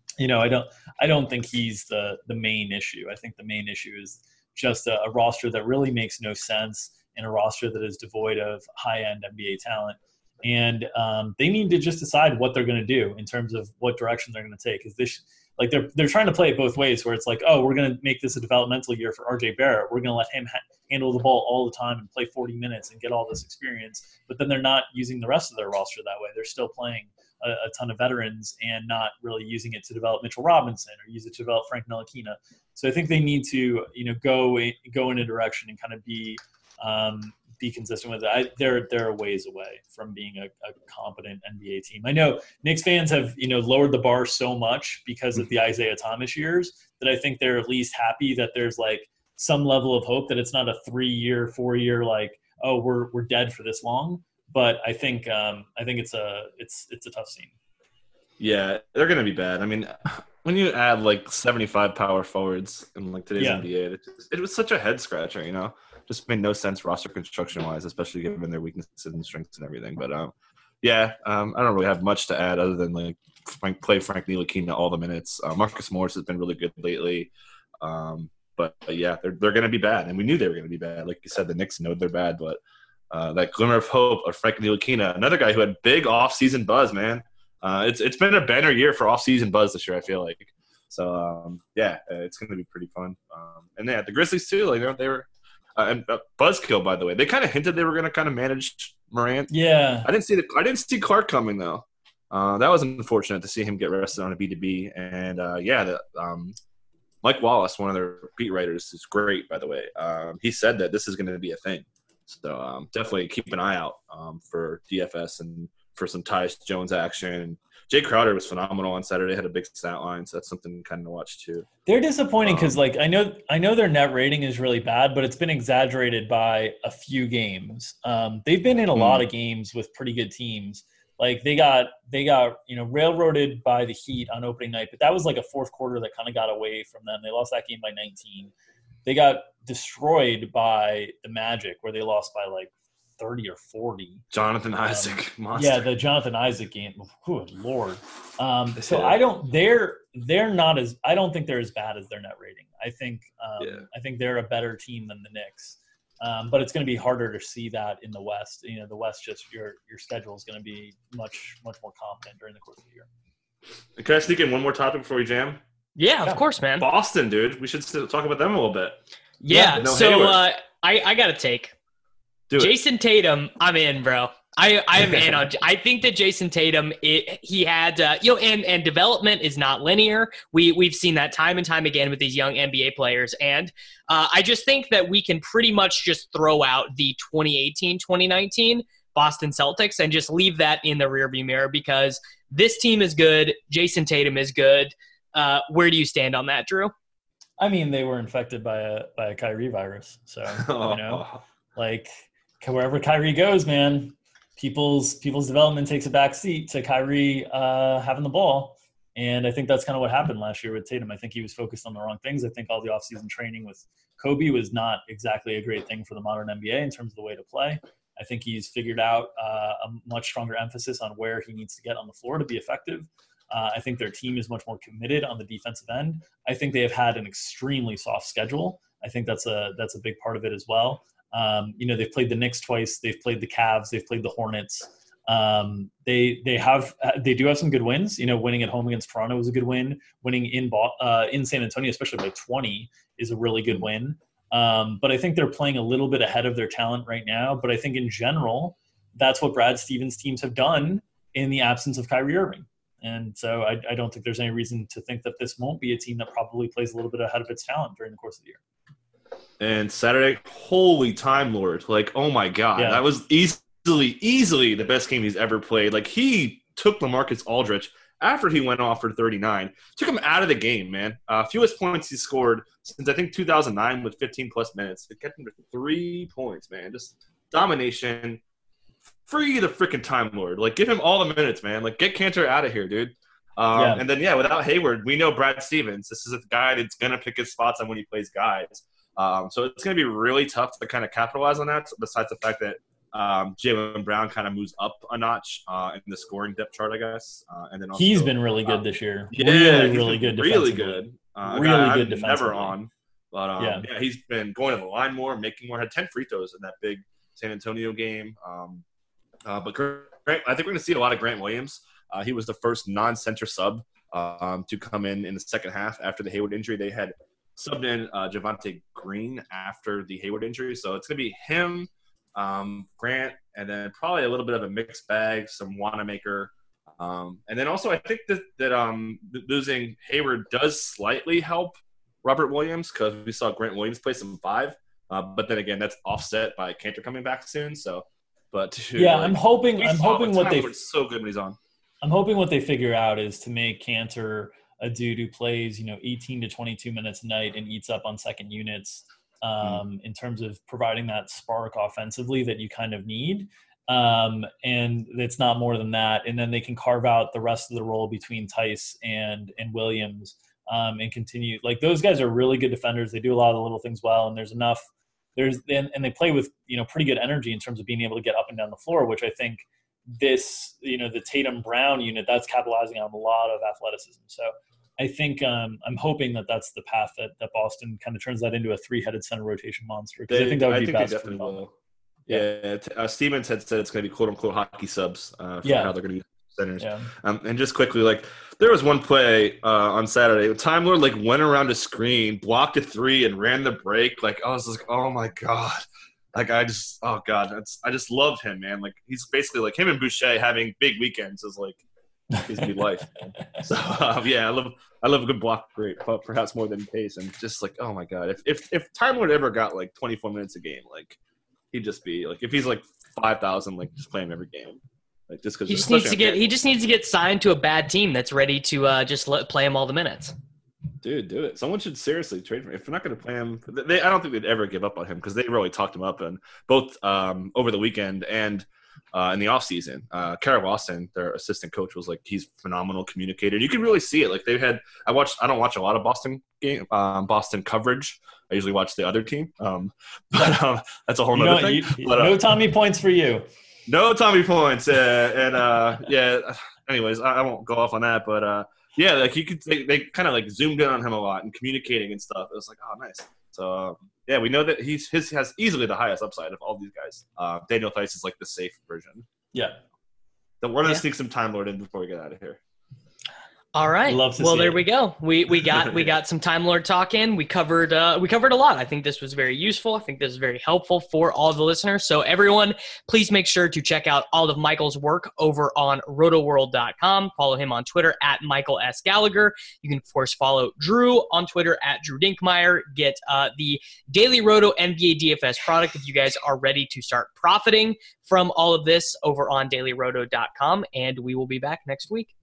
I don't think he's the main issue. I think the main issue is just a roster that really makes no sense, and a roster that is devoid of high-end NBA talent. And they need to just decide what they're going to do in terms of what direction they're going to take. Is they're trying to play it both ways, where it's we're going to make this a developmental year for RJ Barrett. We're going to let him handle the ball all the time and play 40 minutes and get all this experience. But then they're not using the rest of their roster that way. They're still playing a ton of veterans and not really using it to develop Mitchell Robinson or use it to develop Frank Ntilikina. So I think they need to go in a direction and kind of be consistent with it. They're a ways away from being a competent NBA team. I know Knicks fans have lowered the bar so much because of the Isaiah Thomas years that I think they're at least happy that there's some level of hope that it's not a 3-year, 4-year we're dead for this long. But I think it's a tough scene. Yeah, they're gonna be bad. I mean, when you add 75 power forwards in today's NBA, it was such a head scratcher. Just made no sense roster construction wise, especially given their weaknesses and strengths and everything. But I don't really have much to add other than play Frank Ntilikina all the minutes. Marcus Morris has been really good lately. But yeah, they're going to be bad, and we knew they were going to be bad. Like you said, the Knicks know they're bad, but that glimmer of hope of Frank Ntilikina, another guy who had big off-season buzz, man. It's been a banner year for off-season buzz this year, I feel like. So it's going to be pretty fun. And the Grizzlies too, they were. And Buzzkill, by the way, they kind of hinted they were going to kind of manage Morant. Yeah, I didn't see Clark coming though. That was unfortunate to see him get rested on a B2B. And Mike Wallace, one of their beat writers, is great, by the way. He said that this is going to be a thing. So definitely keep an eye out for DFS and for some Tyus Jones action. Jay Crowder was phenomenal on Saturday, had a big stat line, so that's something kind of watch too. They're disappointing because I know their net rating is really bad, but it's been exaggerated by a few games. They've been in a lot of games with pretty good teams. They got railroaded by the Heat on opening night, but that was a fourth quarter that kind of got away from them. They lost that game by 19. They got destroyed by the Magic, where they lost by 30 or 40. Jonathan Isaac, monster. Yeah, the Jonathan Isaac game. Oh, Lord. So I don't. They're not as. I don't think they're as bad as their net rating. I think. I think they're a better team than the Knicks. But it's going to be harder to see that in the West. You know, the West, just your schedule is going to be much more confident during the course of the year. Can I sneak in one more topic before we jam? Yeah, of course, man. Boston, dude. We should still talk about them a little bit. Yeah. No So Hayward. I got to take Jason Tatum. I'm in, bro. I am in on. I think that Jason Tatum, he had and development is not linear. We've seen that time and time again with these young NBA players, and I just think that we can pretty much just throw out the 2018-2019 Boston Celtics and just leave that in the rearview mirror because this team is good. Jason Tatum is good. Where do you stand on that, Drew? I mean, they were infected by a Kyrie virus, so like wherever Kyrie goes, man. People's development takes a back seat to Kyrie having the ball. And I think that's kind of what happened last year with Tatum. I think he was focused on the wrong things. I think all the offseason training with Kobe was not exactly a great thing for the modern NBA in terms of the way to play. I think he's figured out a much stronger emphasis on where he needs to get on the floor to be effective. I think their team is much more committed on the defensive end. I think they have had an extremely soft schedule. I think that's a big part of it as well. They've played the Knicks twice. They've played the Cavs. They've played the Hornets. They do have some good wins. Winning at home against Toronto was a good win. Winning in San Antonio, especially by 20, is a really good win. But I think they're playing a little bit ahead of their talent right now. But I think in general, that's what Brad Stevens' teams have done in the absence of Kyrie Irving. And so I don't think there's any reason to think that this won't be a team that probably plays a little bit ahead of its talent during the course of the year. And Saturday, holy time lord. Like, oh my God. Yeah. That was easily the best game he's ever played. Like, he took LaMarcus Aldridge after he went off for 39. Took him out of the game, man. Fewest points he scored since, I think, 2009 with 15-plus minutes. It kept him to 3 points, man. Just domination. Free the freaking time lord. Like, give him all the minutes, man. Like, get Cantor out of here, dude. And then, without Hayward, we know Brad Stevens. This is a guy that's going to pick his spots on when he plays guys. So it's going to be really tough to kind of capitalize on that, besides the fact that Jaylen Brown kind of moves up a notch in the scoring depth chart, I guess. And then also, he's been really good this year. Yeah, really good. Really good. Really good defensively. Never on. But, he's been going to the line more, making more. Had 10 free throws in that big San Antonio game. But Grant, I think we're going to see a lot of Grant Williams. He was the first non-center sub to come in the second half after the Hayward injury. They had subbed in Javonte Green after the Hayward injury. So it's going to be him, Grant, and then probably a little bit of a mixed bag, some Wanamaker. And then also I think that losing Hayward does slightly help Robert Williams because we saw Grant Williams play some 5. But then again, that's offset by Cantor coming back soon. So, but dude, I'm hoping what they so good when he's on. I'm hoping what they figure out is to make Cantor a dude who plays, 18 to 22 minutes a night and eats up on second units in terms of providing that spark offensively that you kind of need. And it's not more than that. And then they can carve out the rest of the role between Tice and Williams and continue. Like, those guys are really good defenders. They do a lot of the little things well, and and they play with, pretty good energy in terms of being able to get up and down the floor, which I think the Tatum Brown unit, that's capitalizing on a lot of athleticism. So I think I'm hoping that that's the path that Boston kind of turns that into a 3-headed center rotation monster. Because I think that would be best for them. Yeah. Stevens had said it's going to be quote unquote hockey subs for how they're going to use centers. Yeah. And just quickly, like, there was one play on Saturday. Time Lord went around a screen, blocked a 3, and ran the break. Like, I was like, oh my God. Like, I just loved him, man. Like, he's basically like him and Boucher having big weekends is like his new life, man. So I love a good block rate, but perhaps more than pace. And just like, oh my God, if Time Lord ever got like 24 minutes a game, like, he'd just be like, if he's like 5,000, like, just play him every game. Like, just because he just needs to get signed to a bad team that's ready to just play him all the minutes. Dude, do it. Someone should seriously trade for him. If they're not going to play him, I don't think they'd ever give up on him because they really talked him up and both over the weekend and in the offseason. Kara Lawson, their assistant coach, was like, he's a phenomenal communicator. You can really see it. Like I don't watch a lot of Boston coverage. I usually watch the other team. But that's a whole nother thing. No Tommy points for you. No Tommy points. Anyways, I won't go off on that, but yeah, like they kind of like zoomed in on him a lot and communicating and stuff. It was like, oh, nice. So yeah, we know that he has easily the highest upside of all these guys. Daniel Theis is like the safe version. Yeah. Then we're gonna sneak some Time Lord in before we get out of here. All right. Well, there we go. We got some Time Lord talk in. We covered a lot. I think this was very useful. I think this is very helpful for all the listeners. So everyone, please make sure to check out all of Michael's work over on rotoworld.com. Follow him on Twitter at Michael S. Gallagher. You can, of course, follow Drew on Twitter at Drew Dinkmeyer. Get the Daily Roto NBA DFS product if you guys are ready to start profiting from all of this over on dailyroto.com. And we will be back next week.